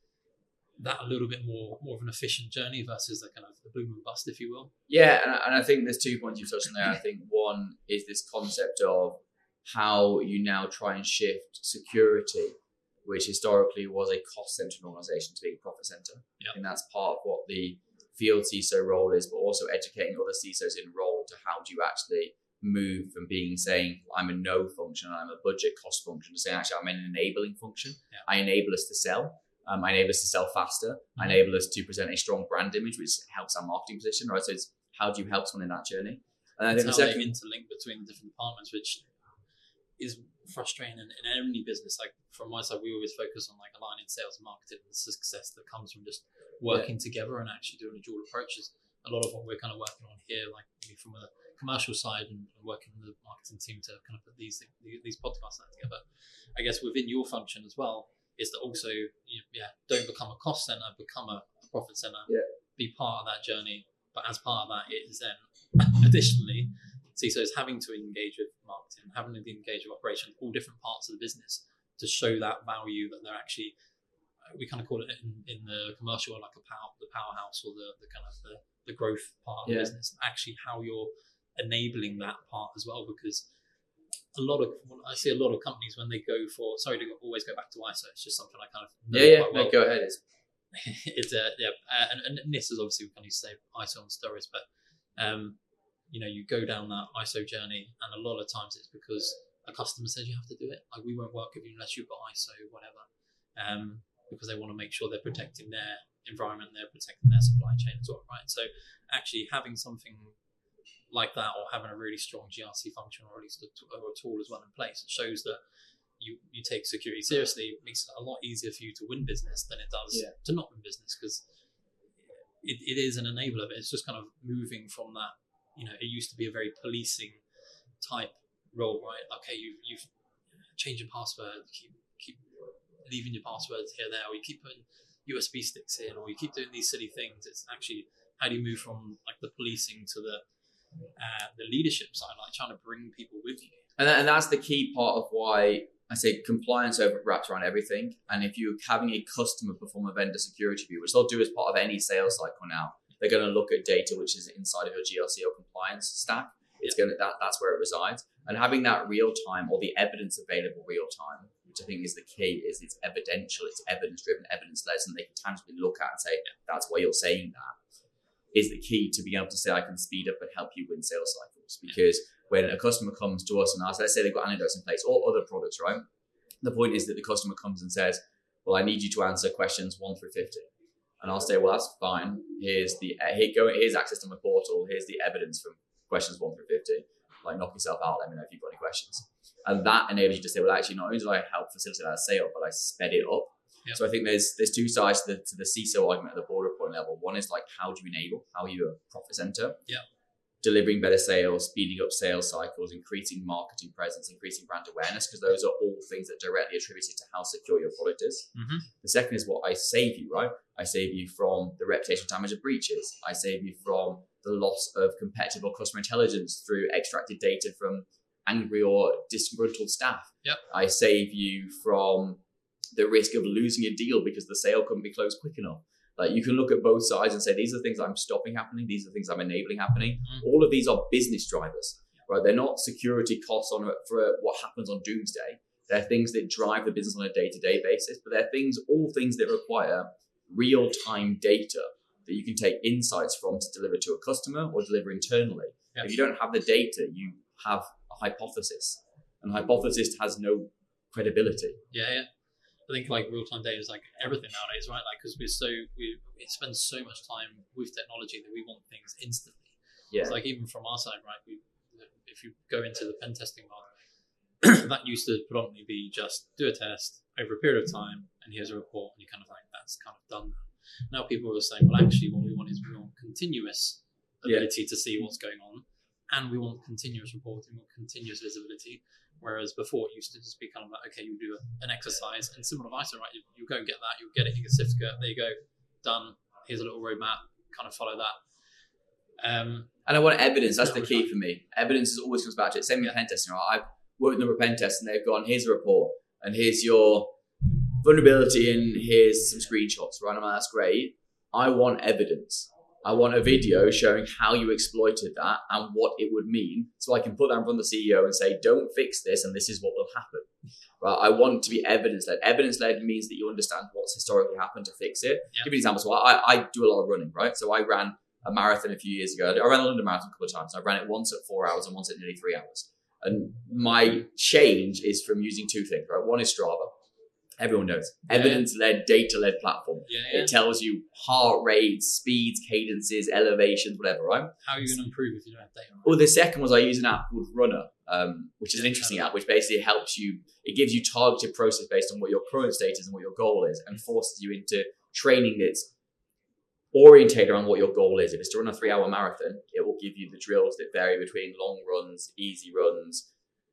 that a little bit more more of an efficient journey versus the kind of the boom and bust, if you will. Yeah, and, and I think there's two points you've touched on there. I think one is this concept of how you now try and shift security, which historically was a cost-centered organization, to being a profit center. Yep. And that's part of what the field C I S O role is, but also educating other C I S Os in role to how do you actually move from being saying I'm a no function, I'm a budget cost function, to saying actually I'm an enabling function. Yeah. I enable us to sell. Um, I enable us to sell faster. I enable us to present a strong brand image, which helps our marketing position. Right, so it's how do you help someone in that journey? And I think how the second they interlink between the different departments, which is frustrating in, in any business. Like from my side, we always focus on like aligning sales and marketing and the success that comes from just working yeah. together and actually doing a dual approach. Is a lot of what we're kind of working on here, like from a commercial side and working with the marketing team to kind of put these these podcasts together. I guess within your function as well is that also, yeah, don't become a cost center, become a, a profit center, yeah. be part of that journey. But as part of that, it is then additionally, C I S Os having to engage with marketing, having to engage with operations, all different parts of the business to show that value that they're actually, we kind of call it in, in the commercial like a power, the powerhouse or the, the kind of the, the growth part of yeah. the business, actually how you're enabling that part as well. Because a lot of, I see a lot of companies when they go for, sorry to always go back to I S O, it's just something I kind of know yeah, yeah, quite well. No, go ahead. It's, it's uh, yeah, uh, and, and this is obviously we can say I S O on stories, but um, you know, you go down that I S O journey, and a lot of times it's because a customer says you have to do it. Like we won't work with you unless you've got I S O, whatever, um, because they want to make sure they're protecting their environment, they're protecting their supply chain as well, right? So actually having something like that, or having a really strong G R C function, or at least a, or a tool as well in place, it shows that you you take security seriously. It makes it a lot easier for you to win business than it does yeah. to not win business, because it, it is an enabler. But it's just kind of moving from that. You know, it used to be a very policing type role, right? Okay, you you've changed your password, keep keep leaving your passwords here there, or you keep putting U S B sticks in, or you keep doing these silly things. It's actually how do you move from like the policing to the uh, the leadership side, like trying to bring people with you. And, and that's the key part of why I say compliance over wraps around everything. And if you're having a customer perform a vendor security review, which they'll do as part of any sales cycle now, they're going to look at data which is inside of your G R C or compliance stack. It's going to that that's where it resides. And having that real time, or the evidence available real time, which I think is the key, is it's evidential, it's evidence driven, evidence led, and they can tangibly look at and say, that's why you're saying that. is the key to being able to say, I can speed up and help you win sales cycles. Because when a customer comes to us and asks, let's say they've got anecdotes in place or other products, right? The point is that the customer comes and says, well, I need you to answer questions one through fifty. And I'll say, well, that's fine. Here's the here go. Here's access to my portal. Here's the evidence from questions one through fifty. Like, knock yourself out. Let me know if you've got any questions. And that enables you to say, well, actually, not only did I help facilitate that sale, but I sped it up. Yep. So I think there's there's two sides to the, to the C I S O argument at the board report level. One is like, how do you enable? How are you a profit center? Yeah. Delivering better sales, speeding up sales cycles, increasing marketing presence, increasing brand awareness, because those are all things that directly attributed to how secure your product is. Mm-hmm. The second is what I save you, right? I save you from the reputational damage of breaches. I save you from the loss of competitive or customer intelligence through extracted data from angry or disgruntled staff. Yep. I save you from the risk of losing a deal because the sale couldn't be closed quick enough. Like, you can look at both sides and say, these are the things I'm stopping happening. These are the things I'm enabling happening. Mm. All of these are business drivers, right? They're not security costs on for what happens on doomsday. They're things that drive the business on a day-to-day basis, but they're things, all things that require real-time data that you can take insights from to deliver to a customer or deliver internally. Yeah. If you don't have the data, you have a hypothesis, and a hypothesis has no credibility. Yeah, yeah. I think like real-time data is like everything nowadays, right? Like, because we're so we we spend so much time with technology that we want things instantly. Yeah. It's like, even from our side, right? We if you go into the pen testing world, that used to predominantly be just do a test over a period of time, and here's a report, and you kind of like, that's kind of done. Now people are saying, well, actually, what we want is we want continuous ability yeah. to see what's going on, and we want continuous reporting, we want continuous visibility. Whereas before, it used to just be kind of like, okay, you do an exercise, and similar to I S O, right? You, you go and get that, you'll get it, you get a certificate, there you go, done. Here's a little roadmap, kind of follow that. Um, and I want evidence. That's the key for me. Evidence always comes back to it. Same with yeah. pen testing. Right? I've worked in a pen test, and they've gone, here's a report, and here's your vulnerability, and here's some screenshots. Right? I'm like, that's great. I want evidence. I want a video showing how you exploited that and what it would mean, so I can put that in front of the C E O and say, don't fix this, and this is what will happen. Right? I want to be evidence-led. Evidence-led means that you understand what's historically happened to fix it. Yeah. Give you an example. So I, I do a lot of running, right? So I ran a marathon a few years ago. I ran a London Marathon a couple of times. I ran it once at four hours and once at nearly three hours. And my change is from using two things, right? One is Strava. Everyone knows. Yeah. Evidence-led, data-led platform. Yeah, yeah. It tells you heart rates, speeds, cadences, elevations, whatever, right? How are you going to improve if you don't have data? Well, the second was I use an app called Runner, um, which is an interesting app, which basically helps you, it gives you targeted process based on what your current state is and what your goal is, and forces you into training that's orientated around what your goal is. If it's to run a three-hour marathon, it will give you the drills that vary between long runs, easy runs,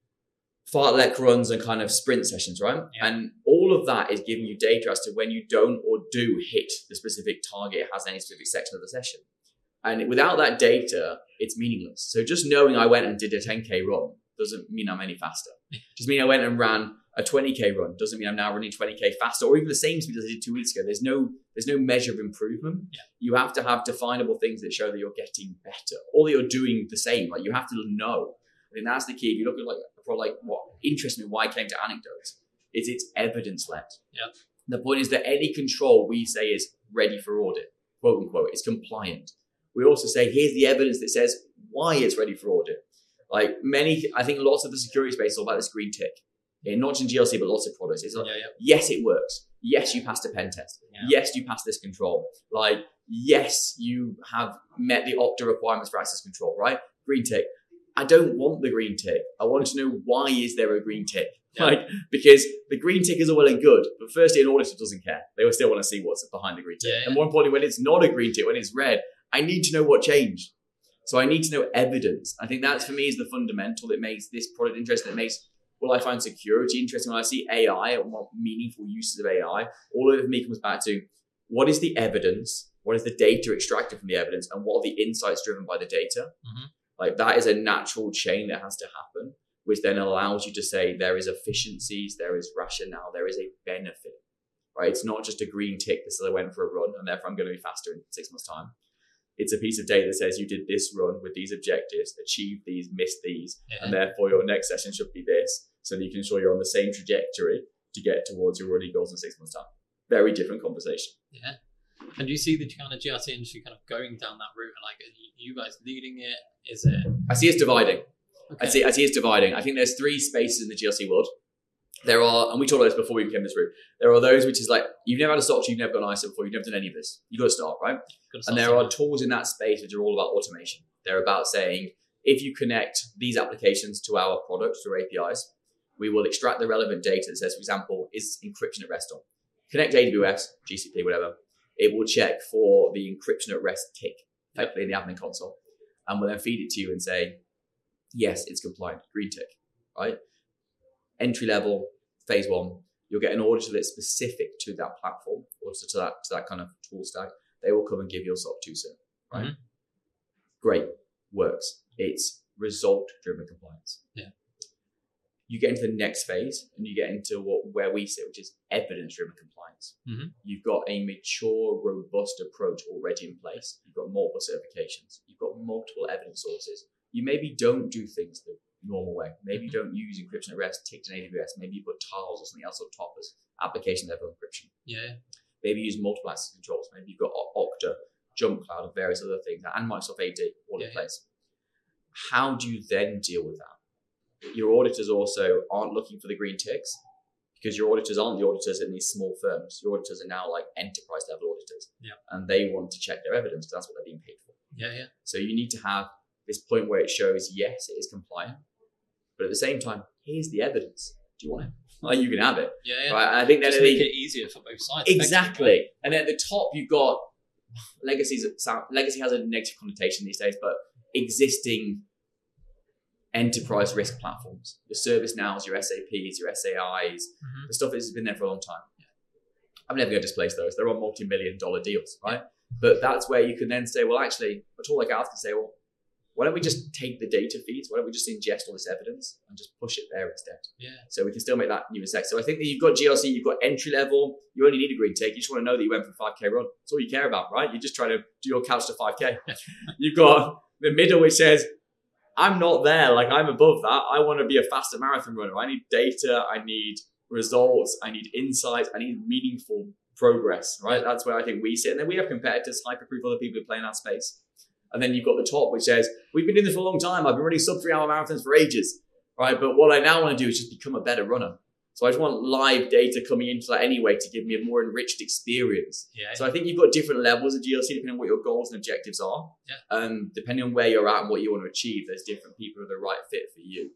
fartlek runs, and kind of sprint sessions, right? Yeah. And all of that is giving you data as to when you don't or do hit the specific target, it has any specific section of the session. And without that data, it's meaningless. So just knowing I went and did a ten K run doesn't mean I'm any faster. Just mean I went and ran a twenty K run doesn't mean I'm now running twenty K faster, or even the same speed as I did two weeks ago. There's no there's no measure of improvement. Yeah. You have to have definable things that show that you're getting better, or that you're doing the same. Like, you have to know. I think that's the key. If you look at like for like what interests me, why I came to Anecdotes, is it's evidence led. Yeah. The point is that any control we say is ready for audit, quote unquote, is compliant. We also say, here's the evidence that says why it's ready for audit. Like many, I think lots of the security space is all about this green tick. Yeah, not just in G L C, but lots of products. It's like, yeah, yeah. yes, it works. Yes, you passed a pen test. Yeah. Yes, you passed this control. Like, yes, you have met the Okta requirements for access control, right? Green tick. I don't want the green tick. I want to know, why is there a green tick? Yeah. Like, because the green tick is all well and good, but firstly, an auditor doesn't care. They will still want to see what's behind the green tick. Yeah, yeah. And more importantly, when it's not a green tick, when it's red, I need to know what changed. So I need to know evidence. I think that's, for me, is the fundamental that makes this product interesting. It makes, well, I find security interesting. When I see A I and what meaningful uses of A I, all of it for me comes back to, what is the evidence? What is the data extracted from the evidence? And what are the insights driven by the data? Mm-hmm. Like, that is a natural chain that has to happen, which then allows you to say there is efficiencies, there is rationale, there is a benefit, right? It's not just a green tick that says I went for a run and therefore I'm going to be faster in six months' time. It's a piece of data that says you did this run with these objectives, achieved these, missed these, yeah. and therefore your next session should be this, so that you can ensure you're on the same trajectory to get towards your running goals in six months' time. Very different conversation. Yeah. And do you see the kind of G R C industry kind of going down that route? Like, are you guys leading it? Is it? I see it's dividing. Okay. I see. I see it's dividing. I think there's three spaces in the G R C world. There are, and we talked about this before we came this route. There are those which is like you've never had a SOC, you've never got an I S O before, you've never done any of this. You got to start, right? Gotta start And there somewhere. are tools in that space which are all about automation. They're about saying if you connect these applications to our product through A P Is, we will extract the relevant data that says, for example, is encryption at rest on? Connect to A W S, G C P, whatever. It will check for the encryption at rest tick, effectively in the admin console, and will then feed it to you and say, yes, it's compliant, green tick, right? Entry level, phase one, you'll get an auditor that's specific to that platform, or to that to that kind of tool stack. They will come and give you a SOC two cert, right? Mm-hmm. Great, works. It's result-driven compliance. Yeah. You get into the next phase, and you get into what where we sit, which is evidence-driven compliance. Mm-hmm. You've got a mature, robust approach already in place. You've got multiple certifications. You've got multiple evidence sources. You maybe don't do things the normal way. Maybe you don't use encryption at rest, ticked in A W S. Maybe you put tiles or something else on top as application level encryption. Yeah. Maybe you use multiple access controls. Maybe you've got Okta, Jump Cloud, and various other things, and Microsoft A D all yeah, in place. How do you then deal with that? Your auditors also aren't looking for the green ticks because your auditors aren't the auditors in these small firms. Your auditors are now like enterprise level auditors. Yeah. And they want to check their evidence because that's what they're being paid for. Yeah, yeah. So you need to have this point where it shows, yes, it is compliant, but at the same time, here's the evidence. Do you want it? Like, you can have it. Yeah, yeah. Right? And I think that Just make it easier for both sides. Exactly. And then at the top, you've got legacies. Legacy has a negative connotation these days, but existing enterprise risk platforms, your ServiceNows, your S A Ps, your S A Is, Mm-hmm. the stuff that's been there for a long time. I'm never going to displace those. They're on multi-million dollar deals, right? But that's where you can then say, well, actually, a tool like ours can say, well, why don't we just take the data feeds? Why don't we just ingest all this evidence and just push it there instead? Yeah. So we can still make that new sec. So I think that you've got G R C, you've got entry level. You only need a green tick. You just want to know that you went for a five K run. That's all you care about, right? You're just trying to do your couch to five K. You've got the middle, which says, I'm not there. Like, I'm above that. I want to be a faster marathon runner. I need data. I need results. I need insights. I need meaningful progress, right? That's where I think we sit. And then we have competitors, hyper-proof, other people who play in that space. And then you've got the top, which says, we've been doing this for a long time. I've been running sub three hour marathons for ages, right? But what I now want to do is just become a better runner. So I just want live data coming into that anyway to give me a more enriched experience. Yeah. So I think you've got different levels of G R C depending on what your goals and objectives are. Yeah. Um, depending on where you're at and what you want to achieve, there's different people who are the right fit for you.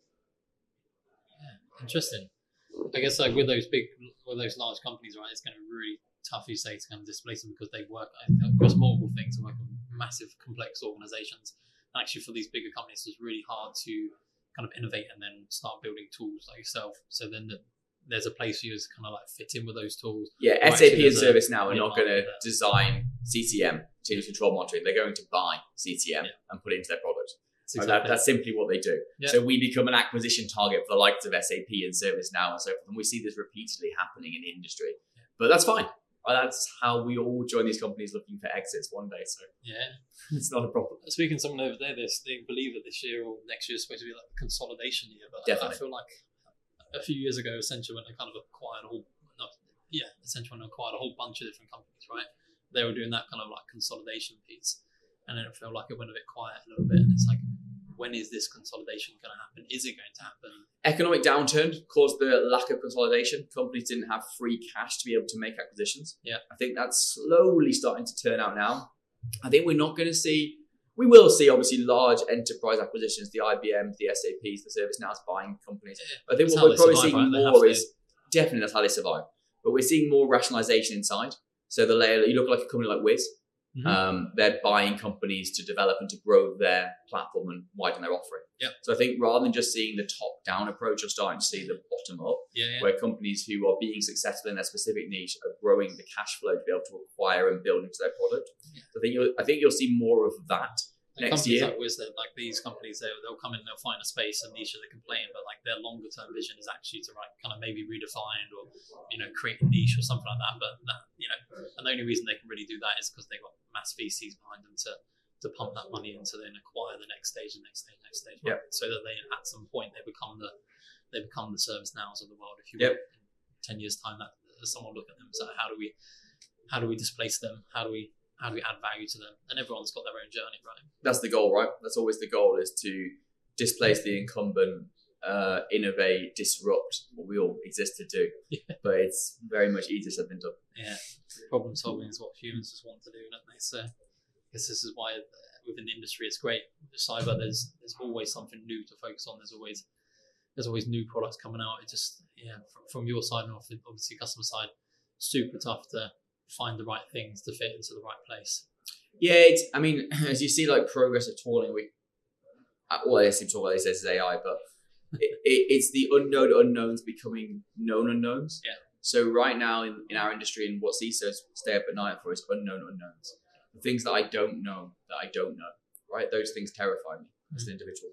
Yeah. Interesting. I guess like with those big, with those large companies, right, it's going to be really tough, you say, to kind of displace them because they work across multiple things and work on massive, complex organizations. And actually, for these bigger companies, it's really hard to kind of innovate and then start building tools like yourself. So then the, there's a place for you to kind of like fit in with those tools. Yeah, Or S A P actually and there's a ServiceNow are real not going to market there. design C T M, continuous control monitoring. They're going to buy C T M Yeah. and put it into their product. That's Right, exactly that, that's simply what they do. Yeah. So we become an acquisition target for the likes of S A P and ServiceNow and so forth. And we see this repeatedly happening in the industry. But that's fine. Right, that's how we all join these companies looking for exits one day. So Yeah. it's not a problem. Speaking to someone over there, they, they believe that this year or next year is supposed to be like a consolidation year. But I, I Definitely. feel like a few years ago, Accenture went and kind of acquired a whole, not, yeah, Accenture went and acquired a whole bunch of different companies, right? They were doing that kind of like consolidation piece. And then it felt like it went a bit quiet a little bit. And it's like, when is this consolidation going to happen? Is it going to happen? Economic downturn caused the lack of consolidation. Companies didn't have free cash to be able to make acquisitions. Yeah. I think that's slowly starting to turn out now. I think we're not going to see, we will see obviously large enterprise acquisitions, the I B Ms, the S A Ps, the ServiceNows buying companies. Yeah. I think That's what how we're they probably survive, seeing right? They have more to. is, definitely that's how they survive. But we're seeing more rationalization inside. So the layer, you look like a company like Wiz. Mhm. Um, they're buying companies to develop and to grow their platform and widen their offering. Yeah. So I think rather than just seeing the top-down approach, you're starting to see the bottom-up, Yeah, yeah. where companies who are being successful in their specific niche are growing the cash flow to be able to acquire and build into their product. Yeah. So I think you'll, I think you'll see more of that. And next companies year. like Wiz, like these companies, they'll, they'll come in and they'll find a space, a niche that they can play in, but like their longer term vision is actually to like kind of maybe redefine or, you know, create a niche or something like that. But that, you know, and the only reason they can really do that is because they've got mass V Cs behind them to to pump that money into then acquire the next stage, the next stage, next stage, right? So that they at some point they become the they become the ServiceNows of the world, if you will. Yep. In ten years time, that someone look at them and say, how do we how do we displace them? How do we how do we add value to them? And everyone's got their own journey, right? That's the goal, right? That's always the goal, is to displace the incumbent, uh, innovate, disrupt, what we all exist to do. Yeah. But it's very much easier said than done. Yeah, problem solving is what humans just want to do, don't they? So I guess this is why within the industry it's great. With cyber, there's there's always something new to focus on. There's always there's always new products coming out. It just yeah, from, from your side and obviously customer side, super tough to find the right things to fit into the right place. Yeah, it's, I mean, as you see, like progress of tooling, we well, I seem to talk about this as A I, but it, it, it's the unknown unknowns becoming known unknowns. Yeah. So right now in, in our industry, and what C I S Os stay up at night for is unknown unknowns. The things that I don't know that I don't know, right? Those things terrify me mm-hmm. as an individual.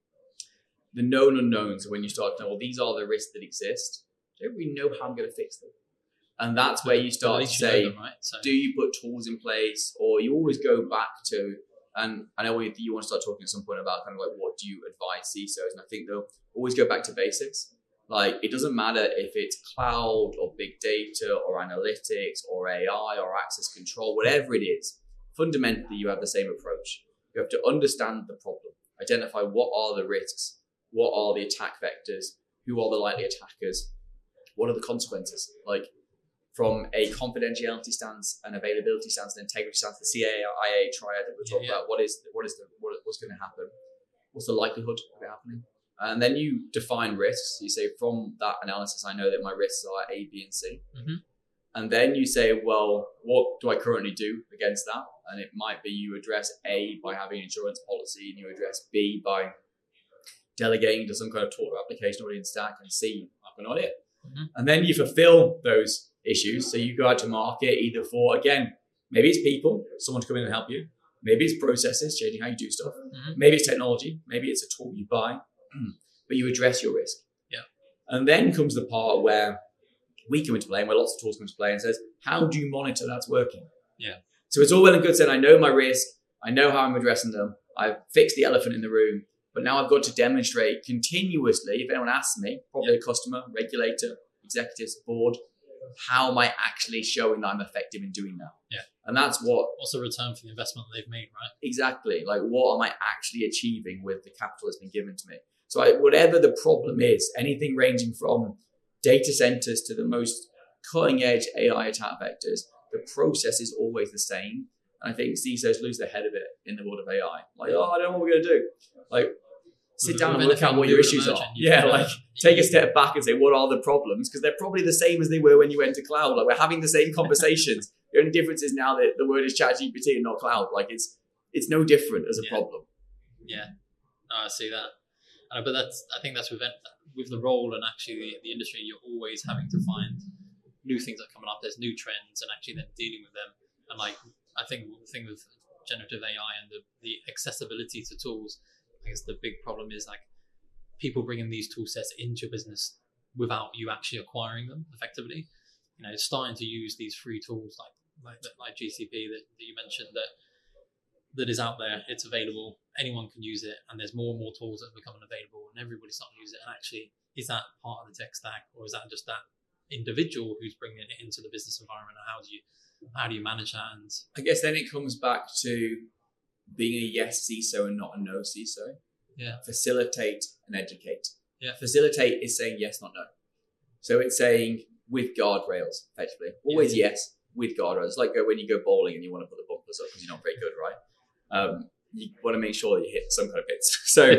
The known unknowns are when you start to know, well, these are the risks that exist. I don't really know how I'm going to fix them. And that's where you start to say, them, right? So, do you put tools in place, or you always go back to, and I know you want to start talking at some point about kind of like, what do you advise C I S Os? And I think they'll always go back to basics. Like, it doesn't matter if it's cloud or big data or analytics or A I or access control, whatever it is, fundamentally you have the same approach. You have to understand the problem, identify what are the risks, what are the attack vectors, who are the likely attackers, what are the consequences? Like, from a confidentiality stance, an availability stance, an integrity stance, the C A I A triad that we're talking yeah, yeah. about, what is what is the what, what's going to happen? What's the likelihood of it happening? And then you define risks. You say, from that analysis, I know that my risks are A, B, and C. Mm-hmm. And then you say, well, what do I currently do against that? And it might be you address A by having an insurance policy, and you address B by delegating to some kind of tool application already in stack, and C, up and on it. Mm-hmm. And then you fulfill those issues. So you go out to market either for, again, maybe it's people, someone to come in and help you. Maybe it's processes, changing how you do stuff. Mm-hmm. Maybe it's technology. Maybe it's a tool you buy, but you address your risk. Yeah. And then comes the part where we come into play, and where lots of tools come into play, and says, how do you monitor that's working? Yeah. So it's all well and good saying, I know my risk, I know how I'm addressing them, I've fixed the elephant in the room, but now I've got to demonstrate continuously, if anyone asks me, probably yeah. a customer, regulator, executives, board, how am I actually showing that I'm effective in doing that? Yeah. And that's what... What's the return for the investment that they've made, right? Exactly. Like, what am I actually achieving with the capital that's been given to me? So I, whatever the problem is, anything ranging from data centers to the most cutting edge A I attack vectors, the process is always the same. And I think C I S Os lose their head of it in the world of A I. Like, oh, I don't know what we're going to do. Like, sit down and look at what your issues are. Yeah, like take a step back and say, what are the problems? Because they're probably the same as they were when you went to cloud. Like, we're having the same conversations. The only difference is now that the word is ChatGPT and not cloud. Like, it's it's no different as a yeah. problem. Yeah, no, I see that. Uh, but that's I think that's with with the role and actually the, the industry, you're always having to find new things that are coming up. There's new trends, and actually then dealing with them. And like, I think the thing with generative A I and the, the accessibility to tools, I guess the big problem is like people bringing these tool sets into your business without you actually acquiring them effectively. You know, starting to use these free tools like like, like G C P that, that you mentioned that that is out there. It's available. Anyone can use it, and there's more and more tools that are becoming available, and everybody's starting to use it. And actually, is that part of the tech stack, or is that just that individual who's bringing it into the business environment? And how do you how do you manage that? And I guess then it comes back to being a yes C I S O and not a no C I S O. Yeah. Facilitate and educate. Yeah. Facilitate is saying yes, not no. So it's saying with guardrails, effectively. Always yeah. yes, with guardrails. It's like when you go bowling and you want to put the bumpers up because you're not very good, right? Um, you want to make sure that you hit some kind of hits. So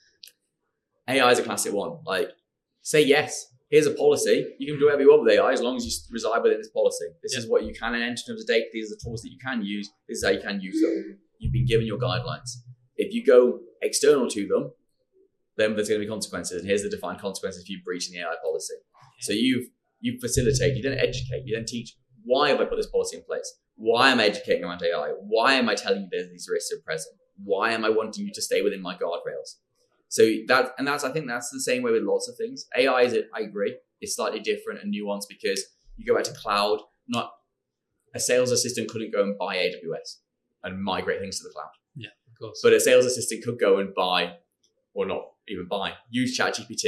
A I is a classic one. Like, say yes. Here's a policy. You can do whatever you want with A I as long as you reside within this policy. This yeah. is what you can enter in terms of data. These are the tools that you can use. This is how you can use them. You've been given your guidelines. If you go external to them, then there's going to be consequences. And here's the defined consequences for you breaching the A I policy. So you've you facilitate, you then educate, you then teach, why have I put this policy in place? Why am I educating around A I? Why am I telling you that these risks are present? Why am I wanting you to stay within my guardrails? So that, and that's, I think that's the same way with lots of things. A I is, I agree, it's slightly different and nuanced because you go back to cloud, not a sales assistant couldn't go and buy A W S and migrate things to the cloud. Yeah, of course. But a sales assistant could go and buy, or not even buy, use ChatGPT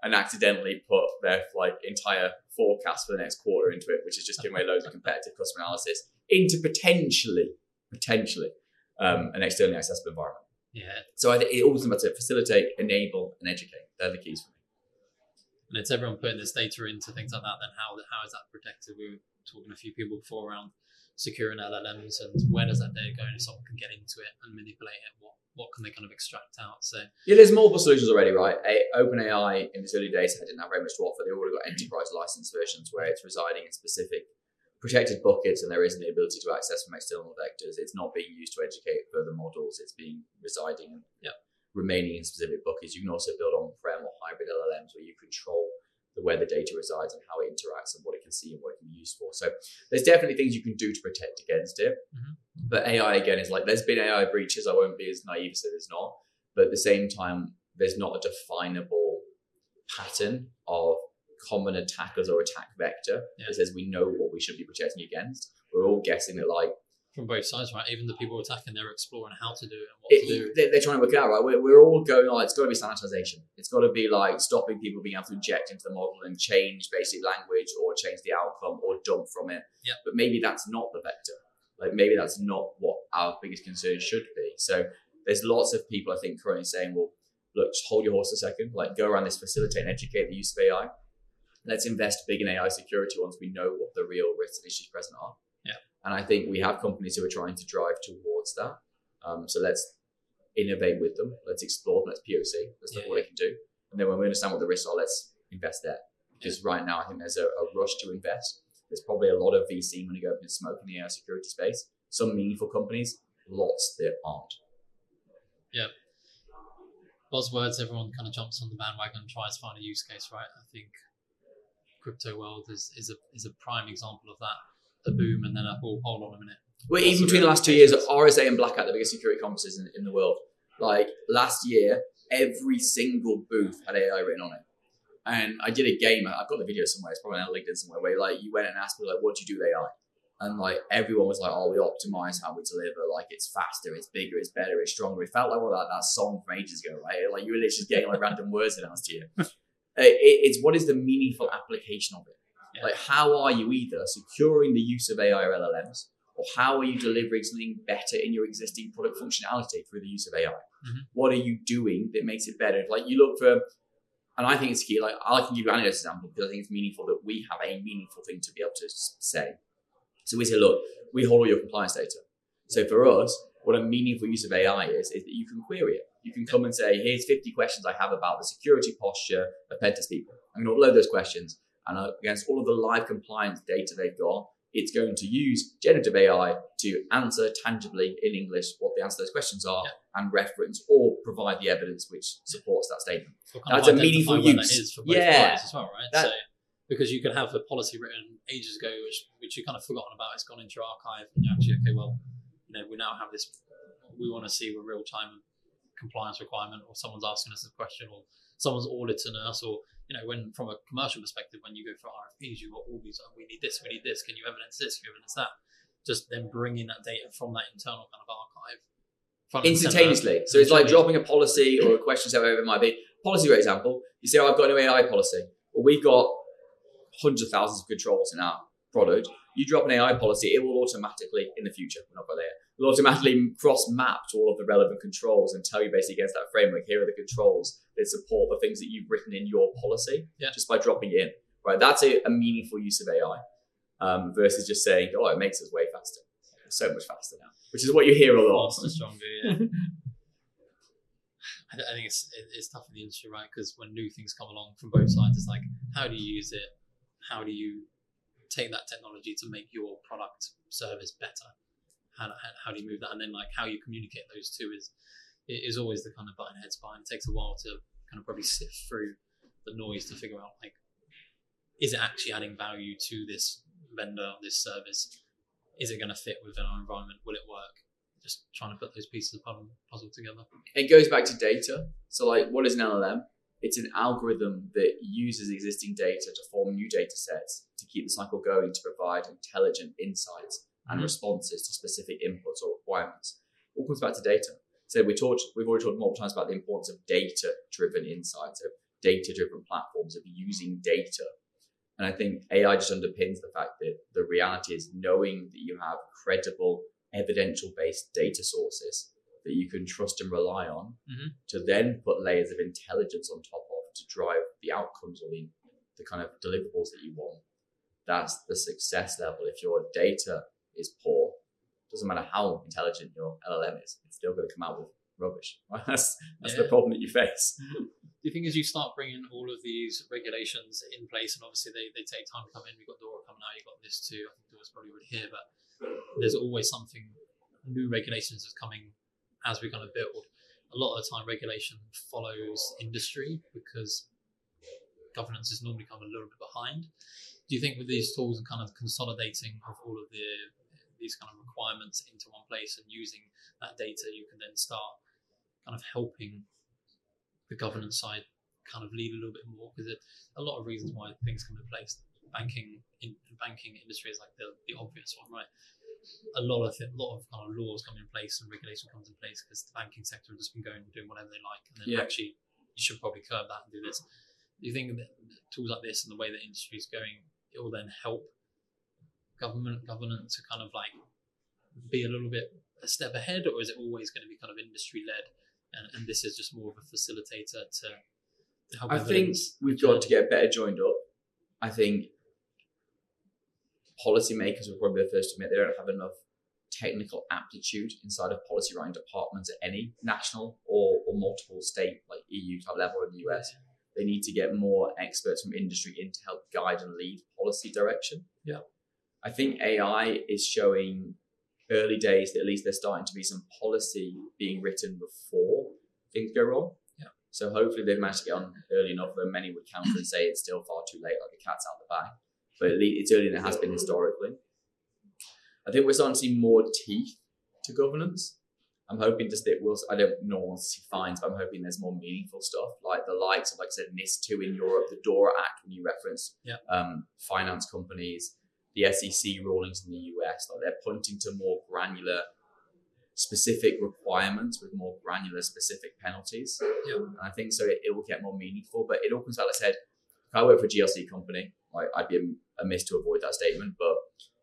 and accidentally put their like entire forecast for the next quarter into it, which is just giving away loads of competitive customer analysis into potentially, potentially um, an externally accessible environment. Yeah. So I think it always about to facilitate, enable, and educate. They're the keys for me. And it's everyone putting this data into things like that. Then how how is that protected? We were talking to a few people before around securing L L Ms and where does that data go, and if someone can get into it and manipulate it, what what can they kind of extract out? So yeah, there's multiple solutions already, right? A, OpenAI in its early days didn't have very much to offer. They already got enterprise license versions where it's residing in specific protected buckets, and there isn't the ability to access from external vectors. It's not being used to educate further models. It's being residing and yeah. remaining in specific buckets. You can also build on-prem or hybrid L L Ms where you control the where the data resides and how it interacts and what it can see and what it can be used for. So there's definitely things you can do to protect against it. Mm-hmm. But A I, again, is like, there's been A I breaches. I won't be as naive as there's not. But at the same time, there's not a definable pattern of common attackers or attack vector yeah. that says we know what we should be protecting against. We're all guessing that, like, from both sides, right? Even the people attacking, they're exploring how to do it and what it, to do. They're, they're trying to work it out, right? We're, we're all going, like, it's got to be sanitization. It's got to be like stopping people being able to inject into the model and change basic language or change the outcome or dump from it. Yeah. But maybe that's not the vector. Like, maybe that's not what our biggest concern should be. So there's lots of people, I think, currently saying, well, look, just hold your horse a second. Like, go around this, facilitate and educate the use of A I. Let's invest big in A I security once we know what the real risks and issues present are. Yeah. And I think we have companies who are trying to drive towards that. Um, so let's innovate with them. Let's explore them. Let's P O C. Let's look yeah, what yeah. they can do. And then when we understand what the risks are, let's invest there. Because right now, I think there's a, a rush to invest. There's probably a lot of V C money going up in smoke in the A I security space. Some meaningful companies, lots that aren't. Yeah. Buzzwords, everyone kind of jumps on the bandwagon and tries to find a use case, right? I think crypto world is, is a is a prime example of that. A boom and then a oh, hold on a minute. Well, even between the last two years, R S A and Black Hat, the biggest security conferences in, in the world. Like last year, every single booth had A I written on it. And I did a game. I've got the video somewhere. It's probably on LinkedIn somewhere. Where like you went and asked people like, "What do you do with A I?" And like everyone was like, "Oh, we optimize how we deliver. Like it's faster, it's bigger, it's better, it's stronger." It felt like well, that that song from ages ago, right? Like you were literally just getting like random words announced to you. It, it's what is the meaningful application of it? Yeah. Like how are you either securing the use of A I or L L Ms, or how are you delivering something better in your existing product functionality through the use of A I? Mm-hmm. What are you doing that makes it better? Like you look for, and I think it's key. Like I can give you an example because I think it's meaningful that we have a meaningful thing to be able to say. So we say, look, we hold all your compliance data. So for us, what a meaningful use of A I is, is that you can query it. You can come and say, here's fifty questions I have about the security posture of Pentest people. I'm going to upload those questions. And against all of the live compliance data they've got, it's going to use generative A I to answer tangibly in English what the answer to those questions are yeah. and reference or provide the evidence which supports that statement. So That's a meaningful use. That is for both yeah. parties as well, right? That, so, because you can have a policy written ages ago, which which you kind of forgotten about. It's gone into your archive, and you're actually okay. Well, you know, we now have this. We want to see a real time compliance requirement, or someone's asking us a question, or someone's auditing us, or you know, when from a commercial perspective, when you go for R F Ps, you got all these. Oh, we need this. We need this. Can you evidence this? Can you evidence that? Just then bringing that data from that internal kind of archive instantaneously. So it's like dropping a policy or a question, whatever it might be. Policy, for example, you say, oh, I've got a new A I policy. Well, we've got hundreds of thousands of controls in our product. You drop an A I policy, it will automatically, in the future, we're not quite there, will automatically cross-map to all of the relevant controls and tell you basically against that framework, here are the controls that support the things that you've written in your policy, yeah. just by dropping it in. Right, that's a, a meaningful use of A I um, versus just saying, oh, it makes us way faster. It's so much faster now, which is what you hear a lot. Faster, stronger, yeah. I, th- I think it's it's tough in the industry, right? Because when new things come along from both sides, it's like, how do you use it? How do you take that technology to make your product service better? How, how do you move that? And then like how you communicate those two is is always the kind of button head spine. It takes a while to kind of probably sift through the noise to figure out like, is it actually adding value to this vendor, this service? Is it going to fit within our environment? Will it work? Just trying to put those pieces of puzzle, puzzle together. It goes back to data. So like, what is an L L M? It's an algorithm that uses existing data to form new data sets to keep the cycle going, to provide intelligent insights and mm-hmm. responses to specific inputs or requirements. All comes back to data. So we talked, we've already talked multiple times about the importance of data-driven insights, of data-driven platforms of using data. And I think A I just underpins the fact that the reality is knowing that you have credible, evidential-based data sources that you can trust and rely on, mm-hmm. to then put layers of intelligence on top of to drive the outcomes or the, the kind of deliverables that you want. That's the success level. If your data is poor, doesn't matter how intelligent your L L M is, it's still going to come out with rubbish. That's, that's yeah. the problem that you face. Do you think as you start bringing all of these regulations in place, and obviously they, they take time to come in, we've got DORA coming out, you've got this too, I think DORA's probably already here, but there's always something, new regulations that's coming as we kind of build. A lot of the time regulation follows industry because governance is normally kind of a little bit behind. Do you think with these tools and kind of consolidating of all of the these kind of requirements into one place and using that data, you can then start kind of helping the governance side kind of lead a little bit more? Because a lot of reasons why things come in place. Banking in banking industry is like the, the obvious one, right? A lot of th- a lot of kind of laws come in place and regulation comes in place because the banking sector has just been going and doing whatever they like, and then yeah. actually you should probably curb that and do this. Do you think that tools like this and the way that industry is going, it will then help government government to kind of like be a little bit a step ahead, or is it always going to be kind of industry led, and, and this is just more of a facilitator to, to help? I think we've got to get better joined up. I think policymakers will probably be the first to admit they don't have enough technical aptitude inside of policy writing departments at any national or, or multiple state, like E U type level in the U S. They need to get more experts from industry in to help guide and lead policy direction. Yeah, I think A I is showing early days that at least there's starting to be some policy being written before things go wrong. Yeah. So hopefully they've managed to get on early enough, though many would counter and say it's still far too late, like the cat's out the bag. But at least it's earlier than it has been historically. I think we're starting to see more teeth to governance. I'm hoping just that we'll, I don't know want to see fines, but I'm hoping there's more meaningful stuff, like the likes of, like I said, NIS two in Europe, the DORA Act when you reference yeah. um, finance companies, the S E C rulings in the U S, like they're pointing to more granular, specific requirements with more granular, specific penalties. Yeah. And I think so it, it will get more meaningful, but it all comes back, like I said, if I work for a G L C company, like, I'd be amiss to avoid that statement, but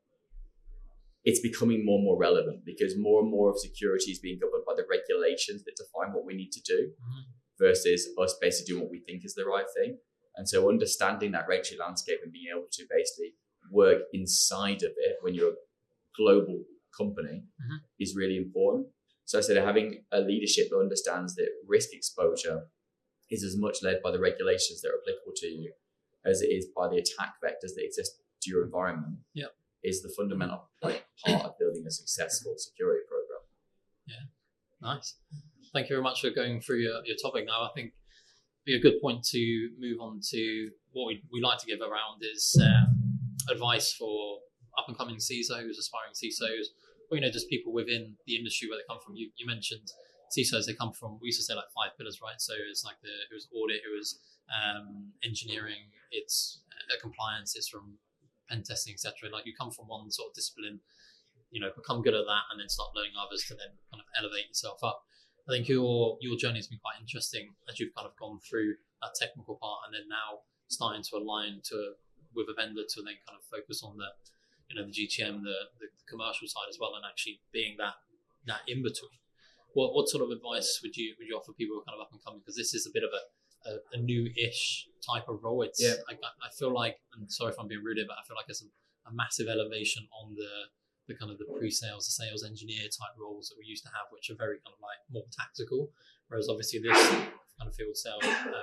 it's becoming more and more relevant because more and more of security is being governed by the regulations that define what we need to do mm-hmm. versus us basically doing what we think is the right thing. And so understanding that regulatory landscape and being able to basically work inside of it when you're a global company mm-hmm. is really important. So I said having a leadership that understands that risk exposure is as much led by the regulations that are applicable to you as it is by the attack vectors that exist to your environment. Yep. Is the fundamental like, part of building a successful security program. Yeah, nice. Thank you very much for going through your, your topic now. I think it'd be a good point to move on to what we, we like to give around is um, advice for up-and-coming C I S Os, aspiring C I S Os, or, you know, just people within the industry where they come from. You, you mentioned C I S Os, they come from, we used to say like five pillars, right? So it's like the, it was audit, it was um, engineering, it's uh, compliance, it's from pen testing, et cetera. Like you come from one sort of discipline, you know, become good at that, and then start learning others to then kind of elevate yourself up. I think your your journey has been quite interesting as you've kind of gone through that technical part, and then now starting to align to with a vendor to then kind of focus on the, you know, the G T M, the, the commercial side as well, and actually being that that in between. What what sort of advice would you would you offer people who are kind of up and coming? Because this is a bit of a A, a new-ish type of role. It's yeah. I, I feel like, and sorry if I'm being rude, but I feel like it's a, a massive elevation on the the kind of the pre-sales, the sales engineer type roles that we used to have, which are very kind of like more tactical. Whereas obviously this kind of field sales,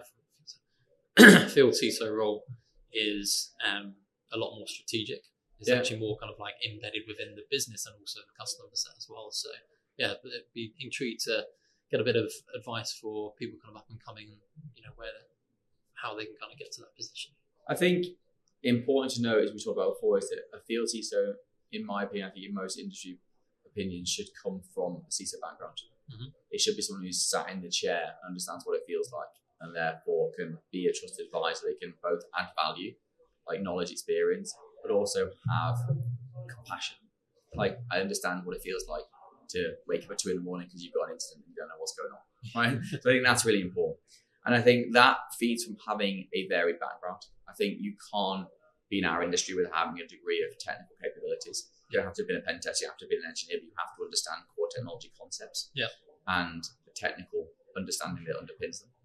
uh, field C I S O role is um, a lot more strategic. It's yeah. actually more kind of like embedded within the business and also the customer set as well. So yeah, it'd be intrigued to get a bit of advice for people kind of up and coming, you know, where, how they can kind of get to that position. I think important to know, as we talked about before, is that a field C I S O, in my opinion, I think in most industry opinions, should come from a C I S O background. Mm-hmm. It should be someone who's sat in the chair and understands what it feels like, and therefore can be a trusted advisor. They can both add value, like knowledge, experience, but also have compassion. Like, I understand what it feels like to wake up at two in the morning because you've got an incident and you don't know what's going on, right? So I think that's really important. And I think that feeds from having a varied background. I think you can't be in our industry without having a degree of technical capabilities. You don't have to have been a pen tester, you have to be an engineer, but you have to understand core technology concepts yeah. and the technical understanding that underpins them.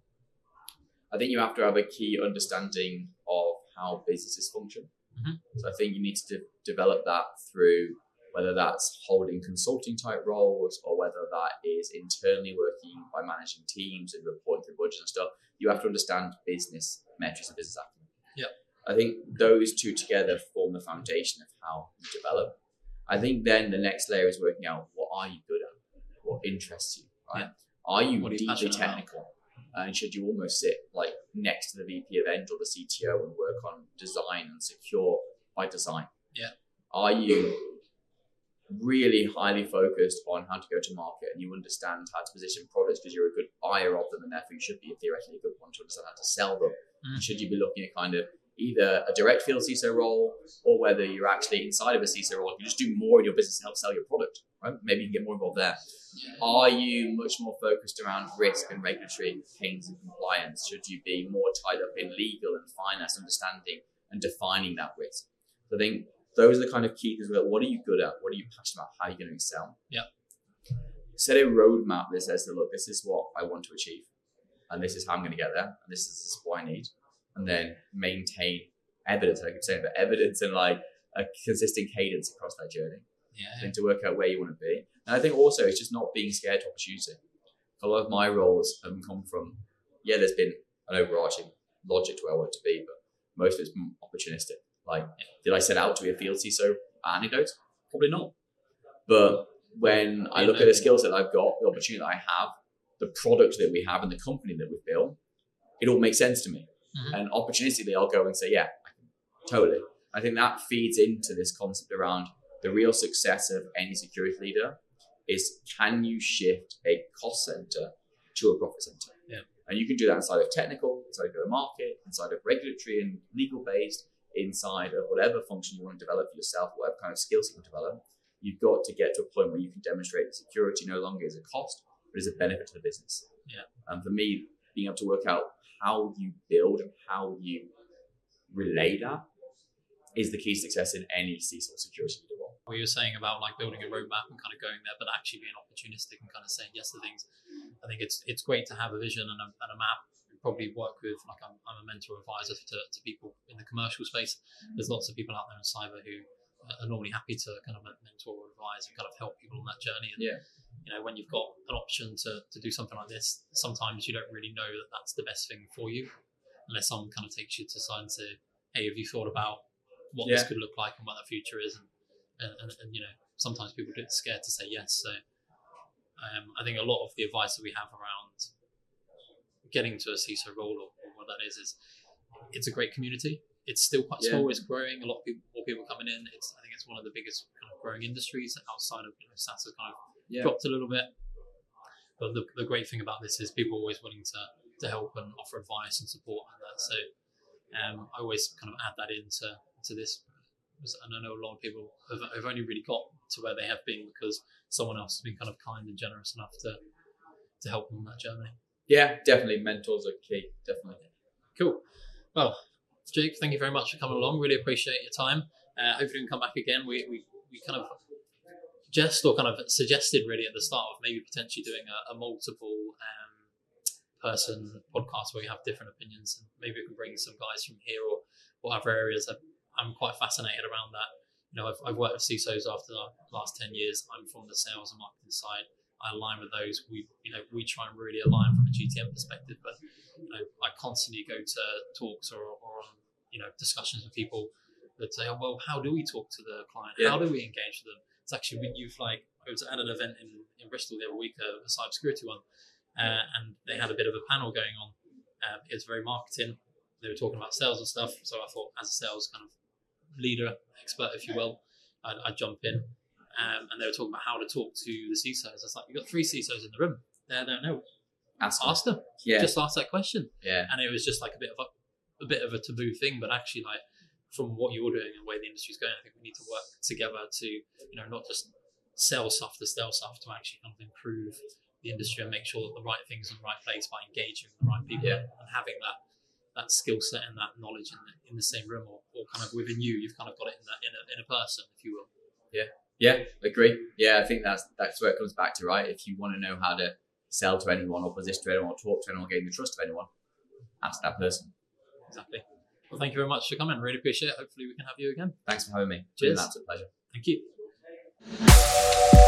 I think you have to have a key understanding of how businesses function. Mm-hmm. So I think you need to de- develop that through whether that's holding consulting type roles or whether that is internally working by managing teams and reporting through budgets and stuff. You have to understand business metrics and business acumen. Yeah. I think those two together form the foundation of how you develop. I think then the next layer is working out what are you good at, what interests you, right? Yeah. Are you What are you deeply passionate technical? About? And should you almost sit like next to the V P of Eng or the C T O and work on design and secure by design? Yeah. Are you really highly focused on how to go to market and you understand how to position products because you're a good buyer of them and therefore you should be theoretically a good one to understand how to sell them? Mm. Should you be looking at kind of either a direct field C I S O role or whether you're actually inside of a C I S O role, you just do more in your business to help sell your product, right? Maybe you can get more involved there. Yeah. Are you much more focused around risk and regulatory things and compliance? Should you be more tied up in legal and finance, understanding and defining that risk? So I think those are the kind of key things. What are you good at? What are you passionate about? How are you going to excel? Yeah. Set a roadmap that says, look, this is what I want to achieve, and this is how I'm going to get there, and this is what I need. And then maintain evidence, I keep saying, but evidence and like a consistent cadence across that journey. Yeah. And to work out where you want to be. And I think also it's just not being scared to opportunity. A lot of my roles have come from, yeah, there's been an overarching logic to where I want to be, but most of it's been opportunistic. Like, yeah. Did I set out to be a field C I S O anecdote? Probably not. But when I look at the skill set I've got, the opportunity that I have, the product that we have and the company that we've built, it all makes sense to me. Mm-hmm. And opportunistically, I'll go and say, yeah, totally. I think that feeds into this concept around the real success of any security leader is, can you shift a cost center to a profit center? Yeah. And you can do that inside of technical, inside of go-to-market, inside of regulatory and legal-based, inside of whatever function you want to develop for yourself, whatever kind of skills you want to develop. You've got to get to a point where you can demonstrate that security no longer is a cost, but is a benefit to the business. Yeah. And for me, being able to work out how you build and how you relay that is the key to success in any C I S O security leader role. What you were saying about like building a roadmap and kind of going there, but actually being opportunistic and kind of saying yes to things. I think it's it's great to have a vision and a, and a map. We probably work with, like I'm, I'm a mentor advisor to, to people in the commercial space. There's lots of people out there in cyber who are normally happy to kind of mentor or advise and kind of help people on that journey. And, yeah. you know, when you've got an option to, to do something like this, sometimes you don't really know that that's the best thing for you unless someone kind of takes you to side and say, hey, have you thought about what yeah. this could look like and what the future is? And, and, and, and you know, sometimes people get scared to say yes. So um, I think a lot of the advice that we have around getting to a C I S O role or, or what that is, is it's a great community. It's still quite small. Yeah. It's growing. A lot of people, more people coming in. It's, I think it's one of the biggest kind of growing industries outside of, you know, SaaS has kind of yeah. dropped a little bit. But the, the great thing about this is people are always willing to, to help and offer advice and support and that. So um, I always kind of add that into to this. And I know a lot of people have, have only really got to where they have been because someone else has been kind of kind and generous enough to to help them on that journey. Yeah, definitely. Mentors are key. Definitely. Cool. Well, Jake, thank you very much for coming along. Really appreciate your time. Uh, hopefully you can come back again. We, we we kind of just or kind of suggested really at the start of maybe potentially doing a, a multiple um, person podcast where we have different opinions, and maybe we can bring some guys from here or, or other areas. I'm quite fascinated around that. You know, I've, I've worked with C I S Os after the last ten years. I'm from the sales and marketing side. I align with those. We, you know, we try and really align from a G T M perspective. But you know, I constantly go to talks or, or on, you know, discussions with people that say, oh, well, how do we talk to the client? Yeah. How do we engage with them? It's actually when you've like, I was at an event in, in Bristol the other week, a, a cybersecurity one, uh, and they had a bit of a panel going on. Um, it was very marketing. They were talking about sales and stuff. So I thought, as a sales kind of leader, expert, if you will, I'd, I'd jump in. Um, and they were talking about how to talk to the C I S Os. It's like, you've got three C I S Os in the room. They don't know. Ask, ask them. Yeah. Just ask that question. Yeah. And it was just like a bit of a, a bit of a taboo thing, but actually, like, from what you're doing and the way the industry's going, I think we need to work together to, you know, not just sell stuff to sell stuff, to actually kind of improve the industry and make sure that the right things are in the right place by engaging with the right people Yeah. and having that that skill set and that knowledge in the, in the same room, or, or kind of within you. You've kind of got it in that in a, in a person, if you will. Yeah, agree. Yeah, I think that's that's where it comes back to, right? If you want to know how to sell to anyone or position to anyone or talk to anyone, gain the trust of anyone, ask that person. Exactly. Well, thank you very much for coming. Really appreciate it. Hopefully we can have you again. Thanks for having me. Cheers. It's been an absolute pleasure. Thank you.